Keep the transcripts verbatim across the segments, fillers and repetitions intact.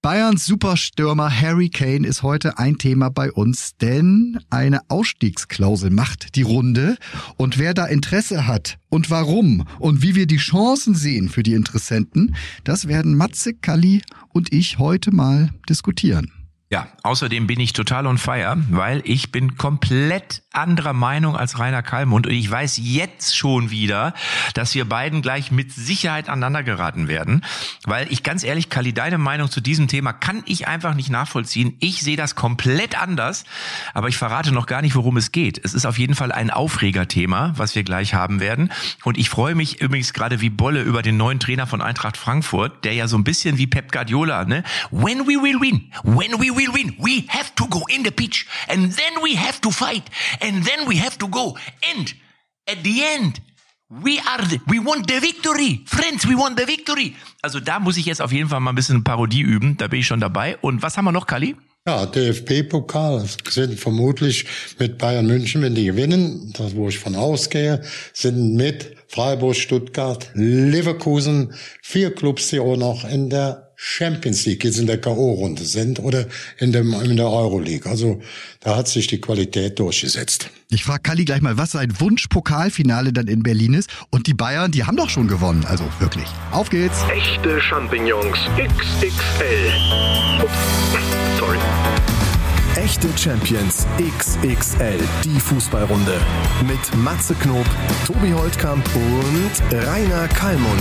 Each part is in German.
Bayerns Superstürmer Harry Kane ist heute ein Thema bei uns, denn eine Ausstiegsklausel macht die Runde. Und wer da Interesse hat und warum und wie wir die Chancen sehen für die Interessenten, das werden Matze, Kalli und ich heute mal diskutieren. Ja, außerdem bin ich total on fire, weil ich bin komplett anderer Meinung als Rainer Kallmund und ich weiß jetzt schon wieder, dass wir beiden gleich mit Sicherheit aneinander geraten werden, weil ich ganz ehrlich, Kalli, deine Meinung zu diesem Thema kann ich einfach nicht nachvollziehen. Ich sehe das komplett anders, aber ich verrate noch gar nicht, worum es geht. Es ist auf jeden Fall ein Aufregerthema, was wir gleich haben werden und ich freue mich übrigens gerade wie Bolle über den neuen Trainer von Eintracht Frankfurt, der ja so ein bisschen wie Pep Guardiola, ne? When we will win, when we will win, we have to go in the pitch and then we have to fight and then we have to go and at the end we are the, we want the victory, friends, we want the victory. Also da muss ich jetzt auf jeden Fall mal ein bisschen Parodie üben, da bin ich schon dabei. Und was haben wir noch, Kalli? Ja, D F B-Pokal sind vermutlich mit Bayern München, wenn die gewinnen, das wo ich von ausgehe, sind mit Freiburg, Stuttgart, Leverkusen vier Clubs, die auch noch in der Champions League, jetzt in der K O-Runde sind oder in, dem, in der Euroleague. Also da hat sich die Qualität durchgesetzt. Ich frage Kalli gleich mal, was sein Wunsch-Pokalfinale dann in Berlin ist. Und die Bayern, die haben doch schon gewonnen. Also wirklich. Auf geht's. Echte Champignons X X L. Ups, sorry. Echte Champions X X L, die Fußballrunde. Mit Matze Knob, Tobi Holtkamp und Rainer Kallmund.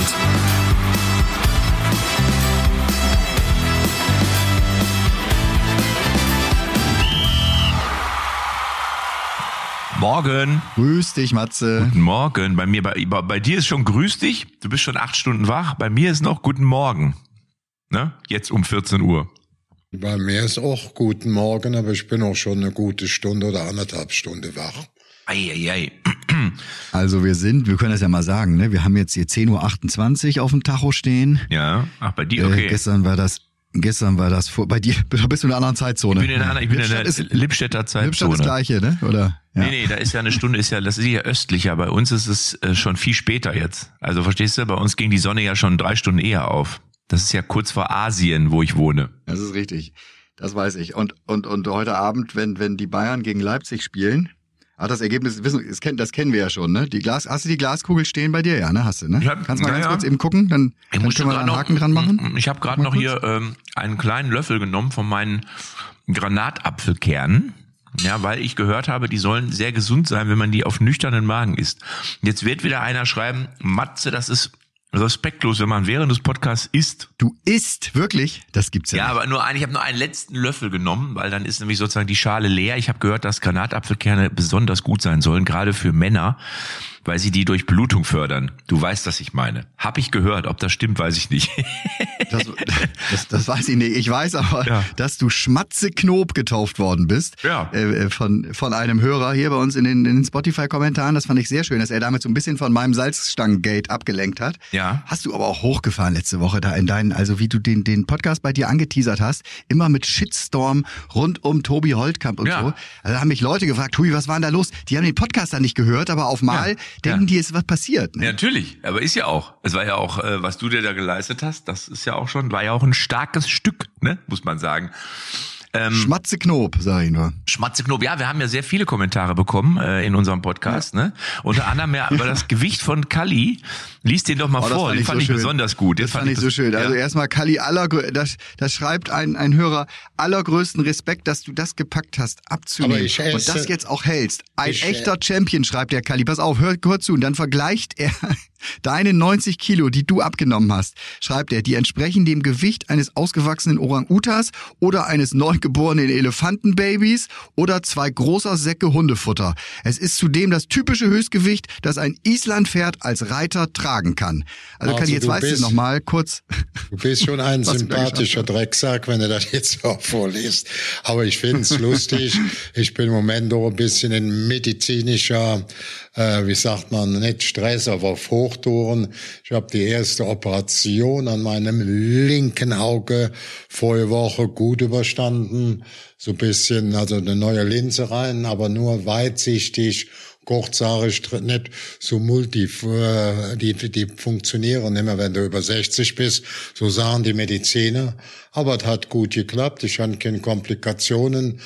Morgen. Grüß dich, Matze. Guten Morgen. Bei mir, bei, bei dir ist schon grüß dich. Du bist schon acht Stunden wach. Bei mir ist noch guten Morgen. Ne? Jetzt um vierzehn Uhr. Bei mir ist auch guten Morgen, aber ich bin auch schon eine gute Stunde oder anderthalb Stunde wach. Eieiei. Also wir sind, wir können das ja mal sagen, ne? Wir haben jetzt hier zehn Uhr achtundzwanzig auf dem Tacho stehen. Ja, ach, bei dir, okay. Äh, gestern war das, gestern war das vor, bei dir, bist du in einer anderen Zeitzone? Ich bin in einer, ich bin in der ist, Lippstädter Zeitzone. Lippstadt ist das gleiche, ne? Oder? Ja. Nee, nee, da ist ja eine Stunde, ist ja, das ist ja östlicher. Bei uns ist es äh, schon viel später jetzt. Also verstehst du, bei uns ging die Sonne ja schon drei Stunden eher auf. Das ist ja kurz vor Asien, wo ich wohne. Das ist richtig. Das weiß ich. Und, und, und heute Abend, wenn, wenn die Bayern gegen Leipzig spielen, ah, das Ergebnis, wissen, das kennen, das kennen wir ja schon, ne? Die Glas, hast du die Glaskugel stehen bei dir? Ja, ne? Hast du, ne? Hab, Kannst du mal ganz ja. kurz eben gucken? Dann, dann können wir da einen Haken noch, dran machen. Ich habe gerade noch kurz hier ähm, einen kleinen Löffel genommen von meinen Granatapfelkernen. Ja, weil ich gehört habe, die sollen sehr gesund sein, wenn man die auf nüchternen Magen isst. Jetzt wird wieder einer schreiben, Matze, das ist respektlos, wenn man während des Podcasts isst. Du isst, wirklich? Das gibt's ja, ja nicht. aber nur ein, ich habe nur einen letzten Löffel genommen, weil dann ist nämlich sozusagen die Schale leer. Ich habe gehört, dass Granatapfelkerne besonders gut sein sollen, gerade für Männer, weil sie die Durchblutung fördern. Du weißt, was ich meine. Hab ich gehört, ob das stimmt, weiß ich nicht. Das, das, das weiß ich nicht. Ich weiß aber, ja. dass du Schmatze Knob getauft worden bist. Ja. Äh, von, von einem Hörer hier bei uns in den, in den Spotify-Kommentaren. Das fand ich sehr schön, dass er damit so ein bisschen von meinem Salzstangengate abgelenkt hat. Ja. Hast du aber auch hochgefahren letzte Woche da in deinen, also wie du den, den Podcast bei dir angeteasert hast, immer mit Shitstorm rund um Tobi Holtkamp und ja. so. Also haben mich Leute gefragt, Tobi, was war denn da los? Die haben den Podcast dann nicht gehört, aber auf mal ja. denken ja. die, ist was passiert. Ne? Ja, natürlich, aber ist ja auch. Es war ja auch, äh, was du dir da geleistet hast, das ist ja auch schon, war ja auch ein starkes Stück, ne, muss man sagen. Ähm, Schmatze Knob, sag ich nur. Schmatze Knob, ja, wir haben ja sehr viele Kommentare bekommen äh, in unserem Podcast, ja. ne? Unter anderem ja über das Gewicht von Kalli. Lies den doch mal oh, vor, fand den fand ich so besonders gut. Das fand ich so schön. Also erstmal Kalli, aller, das, das schreibt ein, ein Hörer, allergrößten Respekt, dass du das gepackt hast, abzunehmen Aber ich esse, und das jetzt auch hältst. Ein ich, echter Champion, schreibt der Kalli. Pass auf, hör, hör zu. Und dann vergleicht er deine neunzig Kilo, die du abgenommen hast, schreibt er, die entsprechen dem Gewicht eines ausgewachsenen Orang-Utas oder eines neugeborenen Elefantenbabys oder zwei großer Säcke Hundefutter. Es ist zudem das typische Höchstgewicht, das ein Islandpferd als Reiter tragen kann. Also, also Kalli, jetzt weißt du noch mal kurz. Du bist schon ein sympathischer Drecksack, wenn du das jetzt auch vorliest. Aber ich finde es lustig. Ich bin im Moment auch ein bisschen in medizinischer, äh, wie sagt man, nicht Stress, aber auf Hochtouren. Ich habe die erste Operation an meinem linken Auge vorige Woche gut überstanden. So ein bisschen, also eine neue Linse rein, aber nur weitsichtig, kurzhaarig nicht so multi, die, die funktionieren immer, wenn du über sechzig bist, so sagen die Mediziner. Aber es hat gut geklappt, ich hatte keine Komplikationen.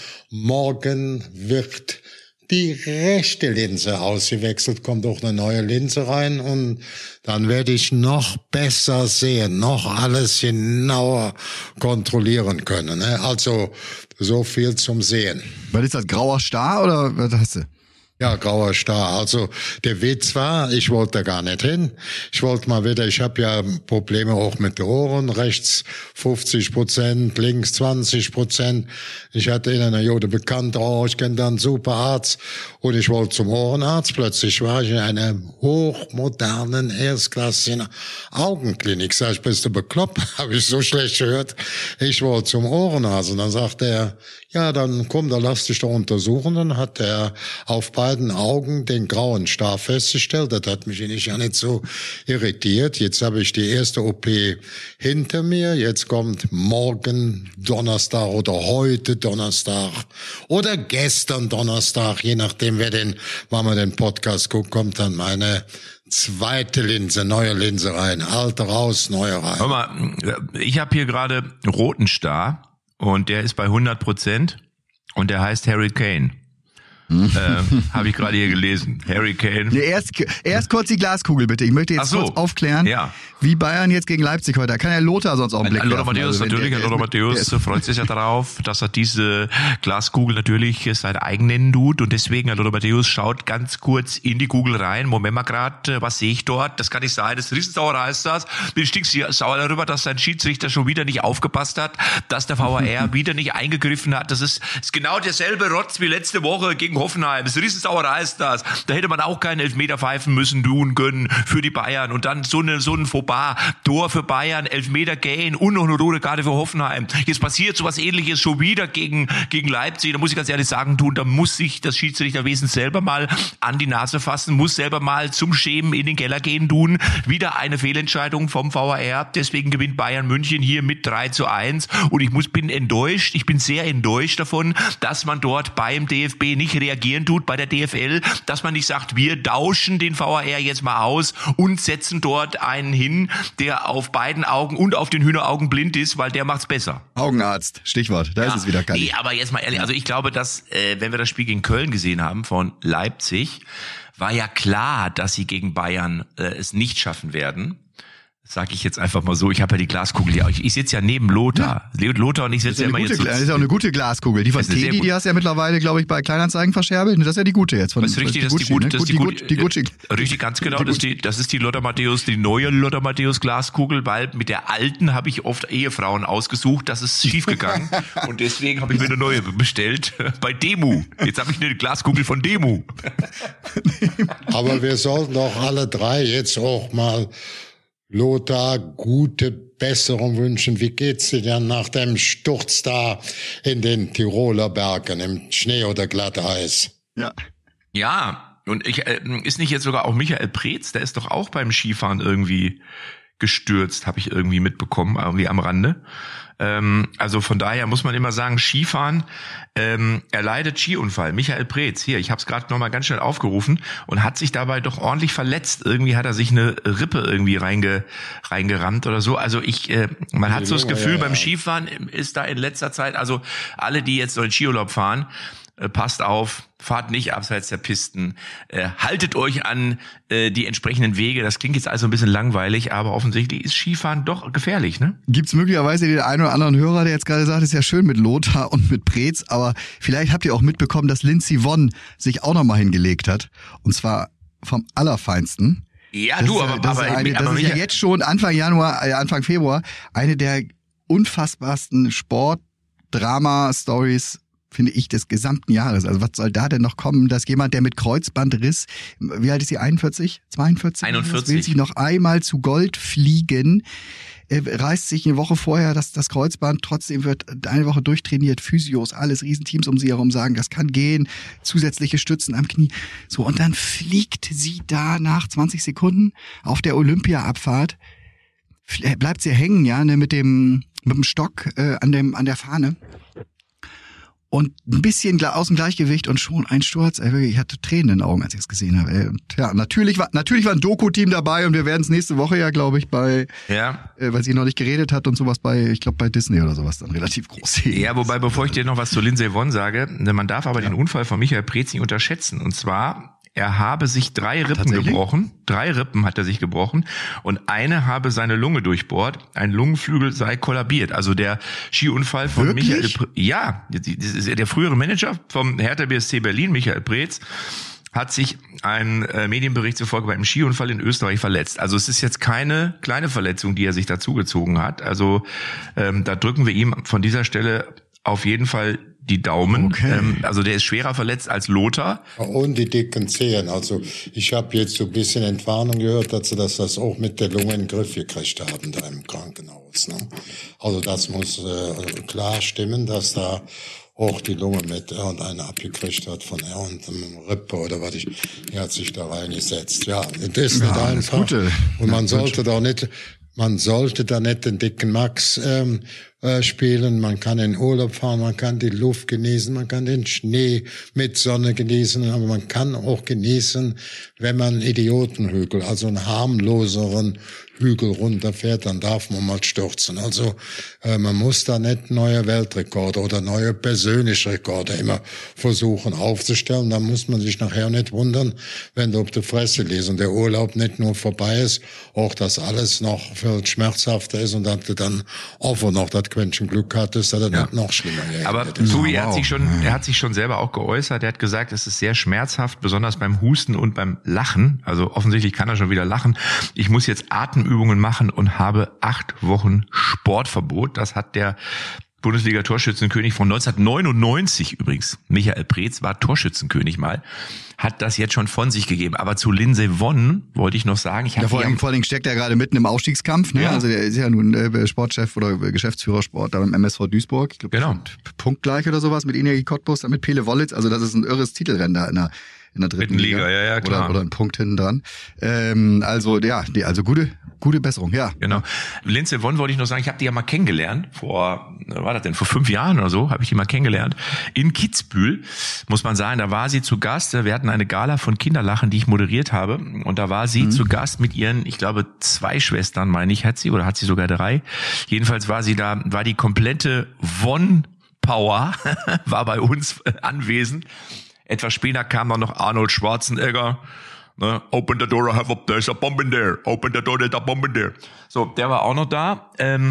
Morgen wird die rechte Linse ausgewechselt, kommt auch eine neue Linse rein und dann werde ich noch besser sehen, noch alles genauer kontrollieren können. Also so viel zum Sehen. Was ist das, grauer Star oder was hast du? Ja, grauer Star. Also der Witz war, ich wollte da gar nicht hin. Ich wollte mal wieder, ich habe ja Probleme auch mit den Ohren, rechts fünfzig Prozent, links zwanzig Prozent. Ich hatte in einer Jode bekannt, oh, ich kenne da einen super Arzt und ich wollte zum Ohrenarzt. Plötzlich war ich in einer hochmodernen, erstklassigen Augenklinik. Sag ich, bist du bekloppt? Habe ich so schlecht gehört. Ich wollte zum Ohrenarzt und dann sagte er, ja, dann komm, dann lass dich doch untersuchen. Dann hat er auf beiden Augen den grauen Star festgestellt. Das hat mich nicht, ja nicht so irritiert. Jetzt habe ich die erste O P hinter mir. Jetzt kommt morgen Donnerstag oder heute Donnerstag oder gestern Donnerstag, je nachdem, wer den, wann man den Podcast guckt, kommt dann meine zweite Linse, neue Linse rein. Alte raus, neue rein. Hör mal, ich habe hier gerade roten Star. Und der ist bei hundert Prozent und der heißt Harry Kane. äh, habe ich gerade hier gelesen. Harry Kane. Ja, erst, erst kurz die Glaskugel bitte. Ich möchte jetzt so. kurz aufklären, ja. wie Bayern jetzt gegen Leipzig heute. Da kann ja Lothar sonst auch einen Blick Lothar werfen. Matthäus, also, natürlich, der, Lothar Matthäus freut sich ja darauf, dass er diese Glaskugel natürlich sein eigen nennen tut. Und deswegen, Lothar Matthäus schaut ganz kurz in die Kugel rein. Moment mal gerade, was sehe ich dort? Das kann nicht sein. Das Riesensauer heißt das. Bin stinksauer darüber, dass sein Schiedsrichter schon wieder nicht aufgepasst hat, dass der V A R wieder nicht eingegriffen hat. Das ist, ist genau derselbe Rotz wie letzte Woche gegen Hoffenheim. Das Riesensauer heißt das. Da hätte man auch keinen Elfmeter pfeifen müssen, tun können für die Bayern. Und dann so, eine, so ein Fauxpas. Tor für Bayern, Elfmeter gehen und noch eine rote Karte für Hoffenheim. Jetzt passiert sowas Ähnliches schon wieder gegen, gegen Leipzig. Da muss ich ganz ehrlich sagen, tun, da muss sich das Schiedsrichterwesen selber mal an die Nase fassen, muss selber mal zum Schämen in den Keller gehen tun. Wieder eine Fehlentscheidung vom V A R. Deswegen gewinnt Bayern München hier mit drei zu eins. Und ich muss, bin enttäuscht, ich bin sehr enttäuscht davon, dass man dort beim D F B nicht reagieren tut, bei der D F L, dass man nicht sagt, wir tauschen den V A R jetzt mal aus und setzen dort einen hin, der auf beiden Augen und auf den Hühneraugen blind ist, weil der macht's besser. Augenarzt, Stichwort, da ja, ist es wieder, Kali. Nee, aber jetzt mal ehrlich, also ich glaube, dass, äh, wenn wir das Spiel gegen Köln gesehen haben von Leipzig, war ja klar, dass sie gegen Bayern äh, es nicht schaffen werden. Sag ich jetzt einfach mal so, ich habe ja die Glaskugel hier. Ich, ich sitze ja neben Lothar. Ja. Lothar und ich sitzen ja immer gute, jetzt so. Das ist ja auch eine gute Glaskugel. Die von Teddy, die hast du ja mittlerweile, glaube ich, bei Kleinanzeigen verscherbelt. Das ist ja die gute jetzt. Von, das ist richtig, das ist die gute. Das ist die gute. Die Gucci. Richtig, ganz genau. Das ist die, das ist die Lothar Matthäus, die neue Lothar Matthäus Glaskugel, weil mit der alten habe ich oft Ehefrauen ausgesucht. Das ist schiefgegangen. Und deswegen habe ich mir eine neue bestellt bei Demu. Jetzt habe ich eine Glaskugel von Demu. Aber wir sollten doch alle drei jetzt auch mal Lothar gute Besserung wünschen. Wie geht's dir denn nach dem Sturz da in den Tiroler Bergen im Schnee oder Glatteis? Ja. Ja, und ich, äh, ist nicht jetzt sogar auch Michael Preetz, der ist doch auch beim Skifahren irgendwie gestürzt, habe ich irgendwie mitbekommen, irgendwie am Rande. Ähm, also von daher muss man immer sagen, Skifahren, ähm, er leidet Skiunfall. Michael Preetz, hier, ich habe es gerade nochmal ganz schnell aufgerufen und hat sich dabei doch ordentlich verletzt. Irgendwie hat er sich eine Rippe irgendwie reinge, reingerammt oder so. Also ich, äh, man hat so das Gefühl, ja, ja. beim Skifahren ist da in letzter Zeit, also alle, die jetzt so in Skiurlaub fahren, äh, passt auf, fahrt nicht abseits der Pisten, äh, haltet euch an äh, die entsprechenden Wege. Das klingt jetzt also ein bisschen langweilig, aber offensichtlich ist Skifahren doch gefährlich, ne? Gibt's möglicherweise den einen oder anderen Hörer, der jetzt gerade sagt, ist ja schön mit Lothar und mit Preetz, aber vielleicht habt ihr auch mitbekommen, dass Lindsey Vonn sich auch nochmal hingelegt hat. Und zwar vom Allerfeinsten. Ja, das du, ist, aber, das aber, ist, eine, aber das ist ja jetzt schon Anfang Januar, äh, Anfang Februar, eine der unfassbarsten Sport-Drama-Stories, finde ich, des gesamten Jahres. Also was soll da denn noch kommen, dass jemand, der mit Kreuzbandriss, wie alt ist sie, einundvierzig, zweiundvierzig? einundvierzig. Will sich noch einmal zu Gold fliegen, er reißt sich eine Woche vorher das, das Kreuzband, trotzdem wird eine Woche durchtrainiert, Physios, alles, Riesenteams um sie herum sagen, das kann gehen, zusätzliche Stützen am Knie. So, und dann fliegt sie da nach zwanzig Sekunden auf der Olympia-Abfahrt, bleibt sie hängen, ja, ne, mit dem, mit dem Stock äh, an dem, an der Fahne. und ein bisschen aus dem Gleichgewicht und schon ein Sturz. Ey, ich hatte Tränen in den Augen, als ich es gesehen habe. Ey. Und ja, natürlich war natürlich war ein Doku-Team dabei und wir werden es nächste Woche ja, glaube ich, bei, ja. äh, weil sie noch nicht geredet hat und sowas bei, ich glaube bei Disney oder sowas dann relativ groß sehen. Ja, wobei, bevor ich dir noch was zu Lindsey Vonn sage, man darf aber ja. den Unfall von Michael Preetz nicht unterschätzen. Und zwar, er habe sich drei Rippen gebrochen. Drei Rippen hat er sich gebrochen und eine habe seine Lunge durchbohrt. Ein Lungenflügel sei kollabiert. Also der Skiunfall von Wirklich? Michael Preetz. Ja, der frühere Manager vom Hertha B S C Berlin, Michael Preetz, hat sich ein äh, Medienbericht zufolge bei einem Skiunfall in Österreich verletzt. Also es ist jetzt keine kleine Verletzung, die er sich dazugezogen hat. Also ähm, da drücken wir ihm von dieser Stelle auf jeden Fall die Daumen. Okay. Ähm, also der ist schwerer verletzt als Lothar. Und die dicken Zehen. Also ich habe jetzt so ein bisschen Entwarnung gehört, dass sie das, das auch mit der Lunge in den Griff gekriegt haben da im Krankenhaus. Ne? Also das muss äh, klar stimmen, dass da auch die Lunge mit irgendeiner abgekriegt hat von irgendeinem Rippe oder was ich, er hat sich da reingesetzt. Ja, das ist ja, nicht einfach. Gute. Und man ja, sollte doch nicht, man sollte da nicht den dicken Max ähm, äh, spielen. Man kann in Urlaub fahren, man kann die Luft genießen, man kann den Schnee mit Sonne genießen, aber man kann auch genießen, wenn man einen Idiotenhügel, also einen harmloseren Hügel runterfährt, dann darf man mal stürzen. Also äh, man muss da nicht neue Weltrekorde oder neue persönliche Rekorde immer versuchen aufzustellen. Da muss man sich nachher nicht wundern, wenn du auf die Fresse liest und der Urlaub nicht nur vorbei ist, auch dass alles noch viel schmerzhafter ist und dass du dann auch noch das Quäntchen Glück hattest, dass das Ja. nicht noch schlimmer ist. Aber Tobi, er hat Wow. sich schon, er hat sich schon selber auch geäußert. Er hat gesagt, es ist sehr schmerzhaft, besonders beim Husten und beim Lachen. Also offensichtlich kann er schon wieder lachen. Ich muss jetzt Atemübungen machen und habe acht Wochen Sportverbot. Das hat der Bundesliga-Torschützenkönig von neunzehnhundertneunundneunzig übrigens, Michael Preetz, war Torschützenkönig mal, hat das jetzt schon von sich gegeben. Aber zu Lindsey Vonn wollte ich noch sagen, ich habe Ja, vor, allem, vor allem steckt er gerade mitten im Aufstiegskampf. Ne? Ja. Also der ist ja nun äh, Sportchef oder Geschäftsführer Sport da beim M S V Duisburg. Ich glaube, Genau. punktgleich oder sowas mit Energie Cottbus, mit Pele Wollitz. Also das ist ein irres Titelrennen da in der, in der dritten Dritten Liga, Liga. ja, ja, klar. Oder, oder ein Punkt hinten dran. Ähm, also ja, die, also gute gute Besserung, ja. Genau. Lindsey Vonn wollte ich noch sagen, ich habe die ja mal kennengelernt, vor, was war das denn, vor fünf Jahren oder so, habe ich die mal kennengelernt. In Kitzbühel, muss man sagen, da war sie zu Gast, wir hatten eine Gala von Kinderlachen, die ich moderiert habe, und da war sie mhm. zu Gast mit ihren, ich glaube, zwei Schwestern, meine ich, hat sie, oder hat sie sogar drei. Jedenfalls war sie da, war die komplette Vonn-Power, war bei uns anwesend. Etwas später kam dann noch Arnold Schwarzenegger. Ne? Open the door, I have up, there's a bomb in there. Open the door, there's a bomb in there. So, der war auch noch da. Ähm,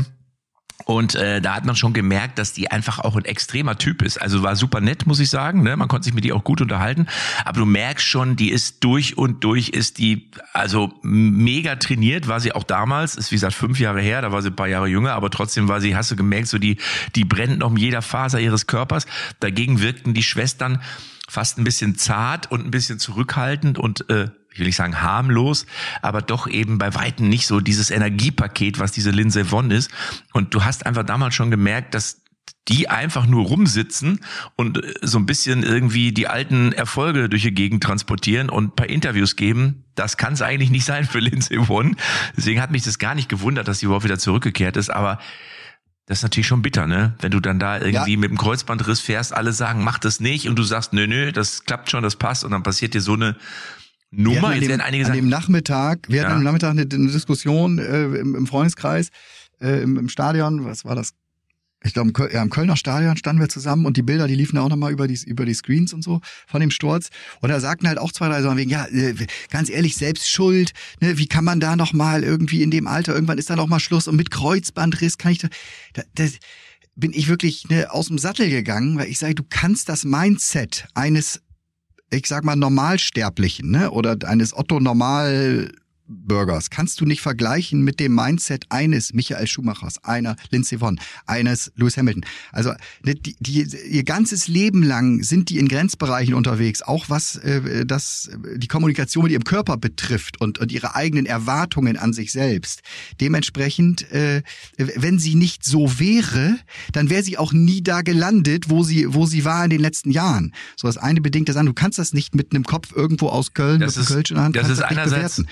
und äh, da hat man schon gemerkt, dass die einfach auch ein extremer Typ ist. Also war super nett, muss ich sagen. Ne? Man konnte sich mit ihr auch gut unterhalten. Aber du merkst schon, die ist durch und durch, ist die also mega trainiert. War sie auch damals, ist wie gesagt fünf Jahre her, da war sie ein paar Jahre jünger. Aber trotzdem war sie, hast du gemerkt, so die die brennt noch in jeder Faser ihres Körpers. Dagegen wirkten die Schwestern fast ein bisschen zart und ein bisschen zurückhaltend und äh, ich will nicht sagen harmlos, aber doch eben bei Weitem nicht so dieses Energiepaket, was diese Lindsey Vonn ist. Und du hast einfach damals schon gemerkt, dass die einfach nur rumsitzen und so ein bisschen irgendwie die alten Erfolge durch die Gegend transportieren und ein paar Interviews geben. Das kann es eigentlich nicht sein für Lindsey Vonn. Deswegen hat mich das gar nicht gewundert, dass sie überhaupt wieder zurückgekehrt ist, aber das ist natürlich schon bitter, ne? Wenn du dann da irgendwie ja. mit dem Kreuzbandriss fährst, alle sagen, mach das nicht, und du sagst, nö, nö, das klappt schon, das passt, und dann passiert dir so eine Nummer. Jetzt werden einige sagen, an dem Nachmittag, wir ja. hatten am Nachmittag eine, eine Diskussion äh, im, im Freundeskreis, äh, im, im Stadion, was war das? Ich glaube, im, Köl- ja, im Kölner Stadion standen wir zusammen, und die Bilder, die liefen da auch nochmal über die, über die Screens und so von dem Sturz. Und da sagten halt auch zwei, drei so wegen, ja, äh, ganz ehrlich, selbst schuld, ne, wie kann man da nochmal irgendwie in dem Alter, irgendwann ist da noch mal Schluss, und mit Kreuzbandriss kann ich da, da, da bin ich wirklich ne, aus dem Sattel gegangen, weil ich sage, du kannst das Mindset eines, ich sag mal, Normalsterblichen, ne, oder eines Otto-Normal Bürgers kannst du nicht vergleichen mit dem Mindset eines Michael Schumachers, einer Lindsey Vonn, eines Lewis Hamilton. Also die, die, ihr ganzes Leben lang sind die in Grenzbereichen unterwegs, auch was äh, das die Kommunikation mit ihrem Körper betrifft und, und ihre eigenen Erwartungen an sich selbst. Dementsprechend, äh, wenn sie nicht so wäre, dann wäre sie auch nie da gelandet, wo sie wo sie war in den letzten Jahren. So das eine bedingt das andere. Du kannst das nicht mit einem Kopf irgendwo aus Köln das mit einem Kölsch in der Hand das ist das einerseits bewerten, das ist, ich.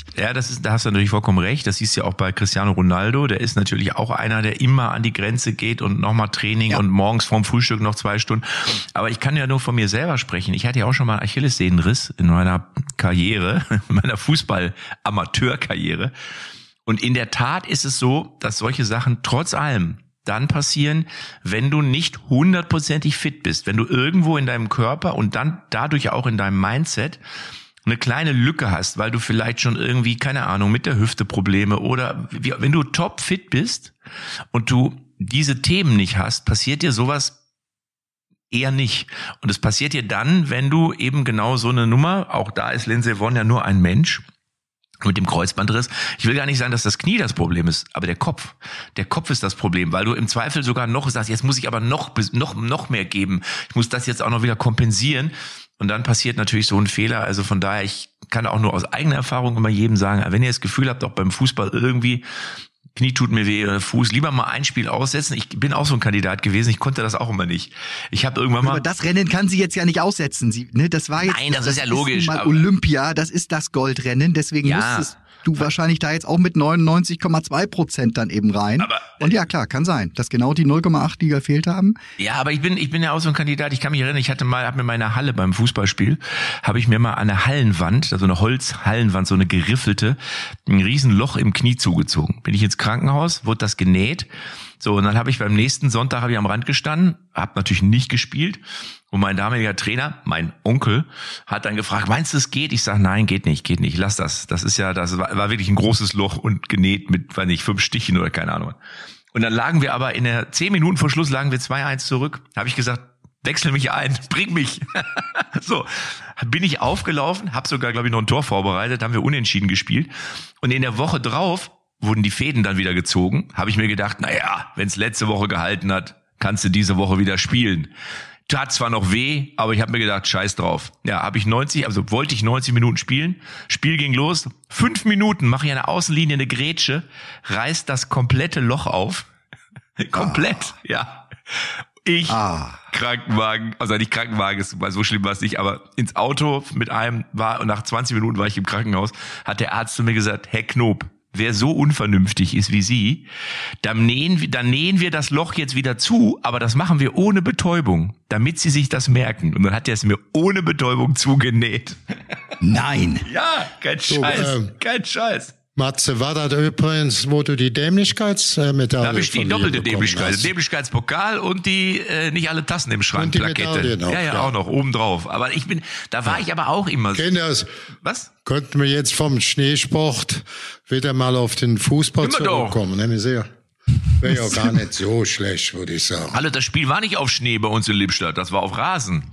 nicht. Ja, das ist, da hast du natürlich vollkommen recht. Das siehst du ja auch bei Cristiano Ronaldo. Der ist natürlich auch einer, der immer an die Grenze geht und nochmal Training ja. und morgens vorm Frühstück noch zwei Stunden. Aber ich kann ja nur von mir selber sprechen. Ich hatte ja auch schon mal einen Achillessehnenriss in meiner Karriere, in meiner Fußball-Amateurkarriere. Und in der Tat ist es so, dass solche Sachen trotz allem dann passieren, wenn du nicht hundertprozentig fit bist, wenn du irgendwo in deinem Körper und dann dadurch auch in deinem Mindset eine kleine Lücke hast, weil du vielleicht schon irgendwie, keine Ahnung, mit der Hüfte Probleme oder wie, wenn du top fit bist und du diese Themen nicht hast, passiert dir sowas eher nicht. Und es passiert dir dann, wenn du eben genau so eine Nummer, auch da ist Lindsey Vonn ja nur ein Mensch, mit dem Kreuzbandriss. Ich will gar nicht sagen, dass das Knie das Problem ist, aber der Kopf. Der Kopf ist das Problem, weil du im Zweifel sogar noch sagst, jetzt muss ich aber noch, noch, noch mehr geben. Ich muss das jetzt auch noch wieder kompensieren. Und dann passiert natürlich so ein Fehler. Also von daher, ich kann auch nur aus eigener Erfahrung immer jedem sagen, wenn ihr das Gefühl habt, auch beim Fußball irgendwie, Knie tut mir weh, Fuß, lieber mal ein Spiel aussetzen. Ich bin auch so ein Kandidat gewesen, ich konnte das auch immer nicht. Ich habe irgendwann mal... Aber das Rennen kann sie jetzt ja nicht aussetzen. Sie, ne, das war jetzt... Nein, das, das ist ja logisch. Ist mal Olympia, das ist das Goldrennen, deswegen ja. musstest du wahrscheinlich da jetzt auch mit neunundneunzig Komma zwei Prozent dann eben rein. Aber, und ja, klar, kann sein, dass genau die null Komma acht, die gefehlt haben. Ja, aber ich bin ich bin ja auch so ein Kandidat. Ich kann mich erinnern, ich hatte mal, habe mir meine Halle beim Fußballspiel, habe ich mir mal an eine Hallenwand, also eine Holzhallenwand, so eine geriffelte, ein Riesenloch im Knie zugezogen. Bin ich ins Krankenhaus, wurde das genäht. So, und dann habe ich beim nächsten Sonntag habe ich am Rand gestanden, habe natürlich nicht gespielt. Und mein damaliger Trainer, mein Onkel, hat dann gefragt, meinst du, es geht? Ich sage, nein, geht nicht, geht nicht, lass das. Das ist ja, das war, war wirklich ein großes Loch und genäht mit, weiß nicht, fünf Stichen oder keine Ahnung. Und dann lagen wir aber in der zehn Minuten vor Schluss lagen wir zwei eins zurück. Habe ich gesagt, wechsel mich ein, bring mich. So, bin ich aufgelaufen, habe sogar, glaube ich, noch ein Tor vorbereitet, haben wir unentschieden gespielt. Und in der Woche drauf wurden die Fäden dann wieder gezogen. Habe ich mir gedacht, naja, wenn es letzte Woche gehalten hat, kannst du diese Woche wieder spielen. Tat zwar noch weh, aber ich habe mir gedacht, scheiß drauf. Ja, habe ich neunzig, also wollte ich neunzig Minuten spielen. Spiel ging los. Fünf Minuten mache ich an der Außenlinie eine Grätsche, reißt das komplette Loch auf. Komplett, ah. ja. Ich, ah. Krankenwagen, also nicht Krankenwagen, ist, weil so schlimm war es nicht, aber ins Auto mit einem war, und nach zwanzig Minuten war ich im Krankenhaus, hat der Arzt zu mir gesagt, Herr Knob, wer so unvernünftig ist wie Sie, dann nähen, dann nähen wir das Loch jetzt wieder zu, aber das machen wir ohne Betäubung, damit Sie sich das merken. Und dann hat er es mir ohne Betäubung zugenäht. Nein. Ja, kein Scheiß, so, ähm, kein Scheiß. Matze, war das übrigens, wo du die Dämlichkeitsmedaille Da habe ich die doppelte Dämlichkeit, Dämlichkeitspokal und die äh, nicht alle Tassen im Schrank Plakette. Noch, ja, ja, ja, auch noch oben drauf. Aber ich bin, da war ja. ich aber auch immer so. Kinders, was? Könnten wir jetzt vom Schneesport wieder mal auf den Fußball immer zurückkommen? Ne, sehr. Wäre ja gar nicht so schlecht, würde ich sagen. Hallo, das Spiel war nicht auf Schnee bei uns in Lippstadt, das war auf Rasen.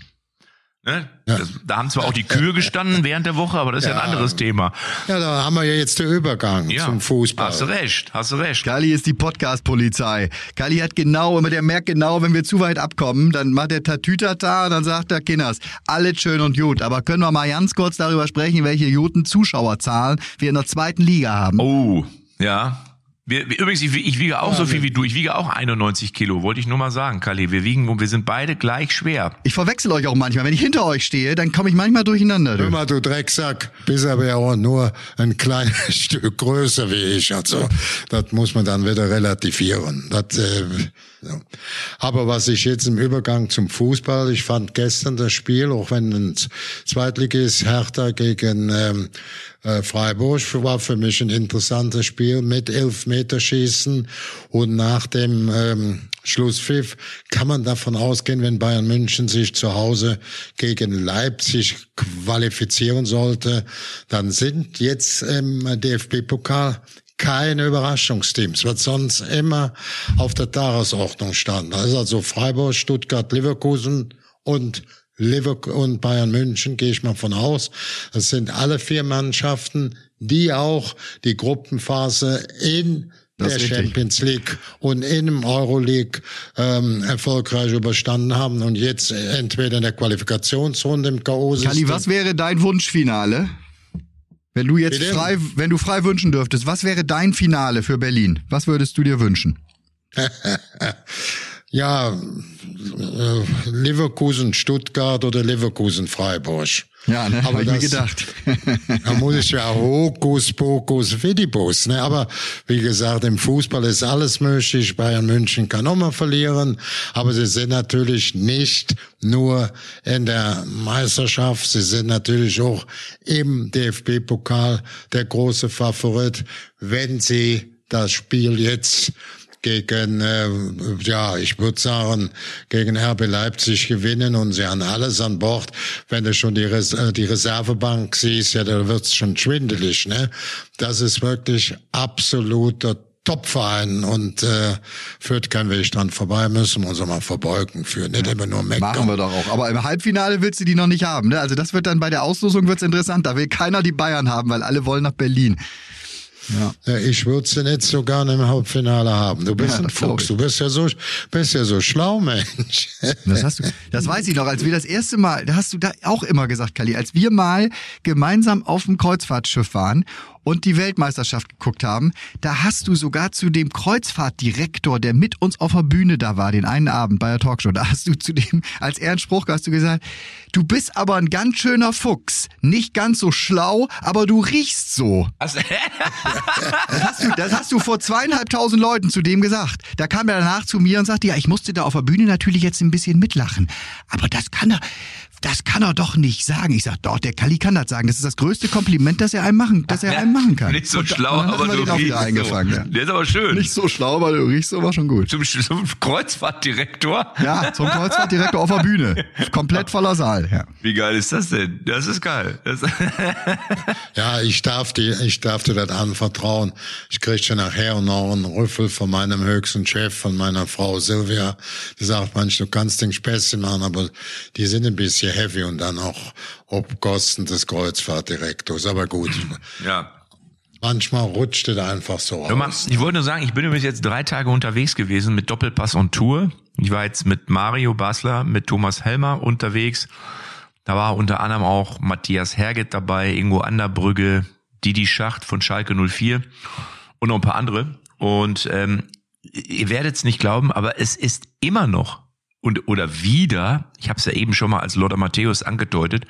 Ne? Ja. Das, da haben zwar auch die Kühe gestanden während der Woche, aber das ist ja, ja ein anderes Thema. Ja, da haben wir ja jetzt den Übergang ja. zum Fußball. Hast du recht, hast du recht. Kali ist die Podcast-Polizei. Kali hat genau, immer der merkt genau, wenn wir zu weit abkommen, dann macht der Tatütata und dann sagt der Kinders, alles schön und gut, aber können wir mal ganz kurz darüber sprechen, welche guten Zuschauerzahlen wir in der zweiten Liga haben? Oh, ja. Wir, wir, übrigens, ich, ich wiege auch ja, so viel wie du. Ich wiege auch einundneunzig Kilo, wollte ich nur mal sagen, Kali. Wir wiegen, wir sind beide gleich schwer. Ich verwechsel euch auch manchmal. Wenn ich hinter euch stehe, dann komme ich manchmal durcheinander. Hör mal, du Drecksack, bist aber ja auch nur ein kleines Stück größer wie ich. Also, das muss man dann wieder relativieren. Das, äh, ja. Aber was ich jetzt im Übergang zum Fußball, ich fand gestern das Spiel, auch wenn ein Zweitligist Hertha gegen ähm, äh, Freiburg war für mich ein interessantes Spiel mit Elfmeterschießen und nach dem ähm, Schlusspfiff kann man davon ausgehen, wenn Bayern München sich zu Hause gegen Leipzig qualifizieren sollte, dann sind jetzt im D F B-Pokal keine Überraschungsteams, was sonst immer auf der Tagesordnung stand. Das ist also Freiburg, Stuttgart, Leverkusen und Liverpool und Bayern München, gehe ich mal von aus. Das sind alle vier Mannschaften, die auch die Gruppenphase in der Champions League und in dem Euroleague ähm, erfolgreich überstanden haben und jetzt entweder in der Qualifikationsrunde im K O-System. Kali, was wäre dein Wunschfinale? Wenn du jetzt Bitte? frei, wenn du frei wünschen dürftest, was wäre dein Finale für Berlin? Was würdest du dir wünschen? Ja, äh, Leverkusen, Stuttgart oder Leverkusen, Freiburg. Ja, ne, aber hab ich das, mir gedacht. Da muss ich ja Hokus Pokus Fidibus, ne? Aber wie gesagt, im Fußball ist alles möglich. Bayern München kann auch mal verlieren, aber sie sind natürlich nicht nur in der Meisterschaft, sie sind natürlich auch im D F B-Pokal der große Favorit, wenn sie das Spiel jetzt gegen, äh, ja, ich würde sagen, gegen R B Leipzig gewinnen und sie haben alles an Bord. Wenn du schon die, Res- äh, die Reservebank siehst, ja, da wird's schon schwindelig, ne? Das ist wirklich absoluter Topverein und äh, führt kein Weg dran vorbei, müssen wir uns auch mal verbeugen für, nicht immer nur meckern. Machen wir doch auch. Aber im Halbfinale willst du die noch nicht haben, ne? Also das wird dann bei der Auslosung wird's interessant. Da will keiner die Bayern haben, weil alle wollen nach Berlin. Ja. Ja, ich würde sie nicht so gerne im Halbfinale haben. Du bist Ja, ein das glaub Fuchs, ich. du bist ja so, bist ja so schlau, Mensch. Das hast du. Das weiß ich noch, als wir das erste Mal, da hast du da auch immer gesagt, Kalli, als wir mal gemeinsam auf dem Kreuzfahrtschiff waren und die Weltmeisterschaft geguckt haben, da hast du sogar zu dem Kreuzfahrtdirektor, der mit uns auf der Bühne da war, den einen Abend bei der Talkshow, da hast du zu dem, als Ehrenspruch hast du gesagt, du bist aber ein ganz schöner Fuchs, nicht ganz so schlau, aber du riechst so. Also, Das hast, du, das hast du vor zweieinhalbtausend Leuten zu dem gesagt. Da kam er danach zu mir und sagte, ja, ich musste da auf der Bühne natürlich jetzt ein bisschen mitlachen. Aber das kann er, das kann er doch nicht sagen. Ich sag, doch, der Kalli kann das sagen. Das ist das größte Kompliment, das er einem machen, das er einem machen kann. Nicht so Und da- schlau, und dann aber haben wir du den auch wieder riechst eingefangen. so. Ja. Der ist aber schön. Nicht so schlau, aber du riechst so, war schon gut. Zum, zum Kreuzfahrtdirektor. Ja, zum Kreuzfahrtdirektor auf der Bühne. Komplett voller Saal. Ja. Wie geil ist das denn? Das ist geil. Das Ja, ich darf dir, ich darf dir das anvertrauen. Ich krieg schon nachher noch einen Rüffel von meinem höchsten Chef, von meiner Frau Silvia. Die sagt, manch, du kannst den Späßchen machen, aber die sind ein bisschen heavy und dann auch ob Kosten des Kreuzfahrtdirektors. Aber gut. ja. Manchmal rutscht es einfach so Hör mal, aus. ich wollte nur sagen, ich bin übrigens jetzt drei Tage unterwegs gewesen mit Doppelpass und Tour. Ich war jetzt mit Mario Basler, mit Thomas Helmer unterwegs. Da war unter anderem auch Matthias Herget dabei, Ingo Anderbrügge, Didi Schacht von Schalke null vier und noch ein paar andere. Und ähm, ihr werdet es nicht glauben, aber es ist immer noch und oder wieder, ich habe es ja eben schon mal als Lothar Matthäus angedeutet,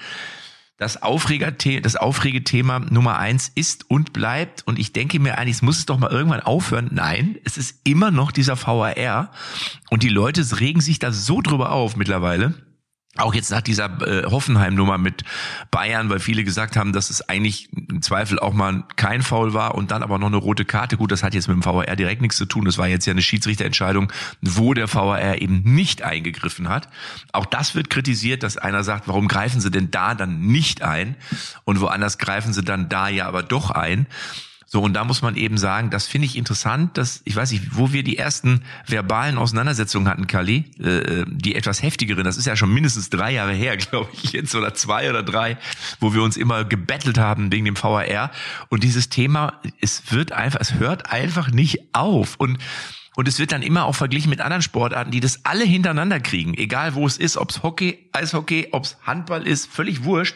das Aufregerthema, das Aufregethema Nummer eins ist und bleibt. Und ich denke mir eigentlich, es muss es doch mal irgendwann aufhören. Nein, es ist immer noch dieser V A R. Und die Leute regen sich da so drüber auf mittlerweile. Auch jetzt nach dieser äh, Hoffenheim-Nummer mit Bayern, weil viele gesagt haben, dass es eigentlich im Zweifel auch mal kein Foul war und dann aber noch eine rote Karte. Gut, das hat jetzt mit dem V A R direkt nichts zu tun. Das war jetzt ja eine Schiedsrichterentscheidung, wo der V A R eben nicht eingegriffen hat. Auch das wird kritisiert, dass einer sagt, warum greifen sie denn da dann nicht ein und woanders greifen sie dann da ja aber doch ein. So, und da muss man eben sagen, das finde ich interessant, dass, ich weiß nicht, wo wir die ersten verbalen Auseinandersetzungen hatten, Kalli, äh, die etwas heftigeren, das ist ja schon mindestens drei Jahre her, glaube ich, jetzt oder zwei oder drei, wo wir uns immer gebettelt haben wegen dem V A R. Und dieses Thema, es wird einfach, es hört einfach nicht auf. Und Und es wird dann immer auch verglichen mit anderen Sportarten, die das alle hintereinander kriegen. Egal wo es ist, ob es Hockey, Eishockey, ob es Handball ist, völlig wurscht.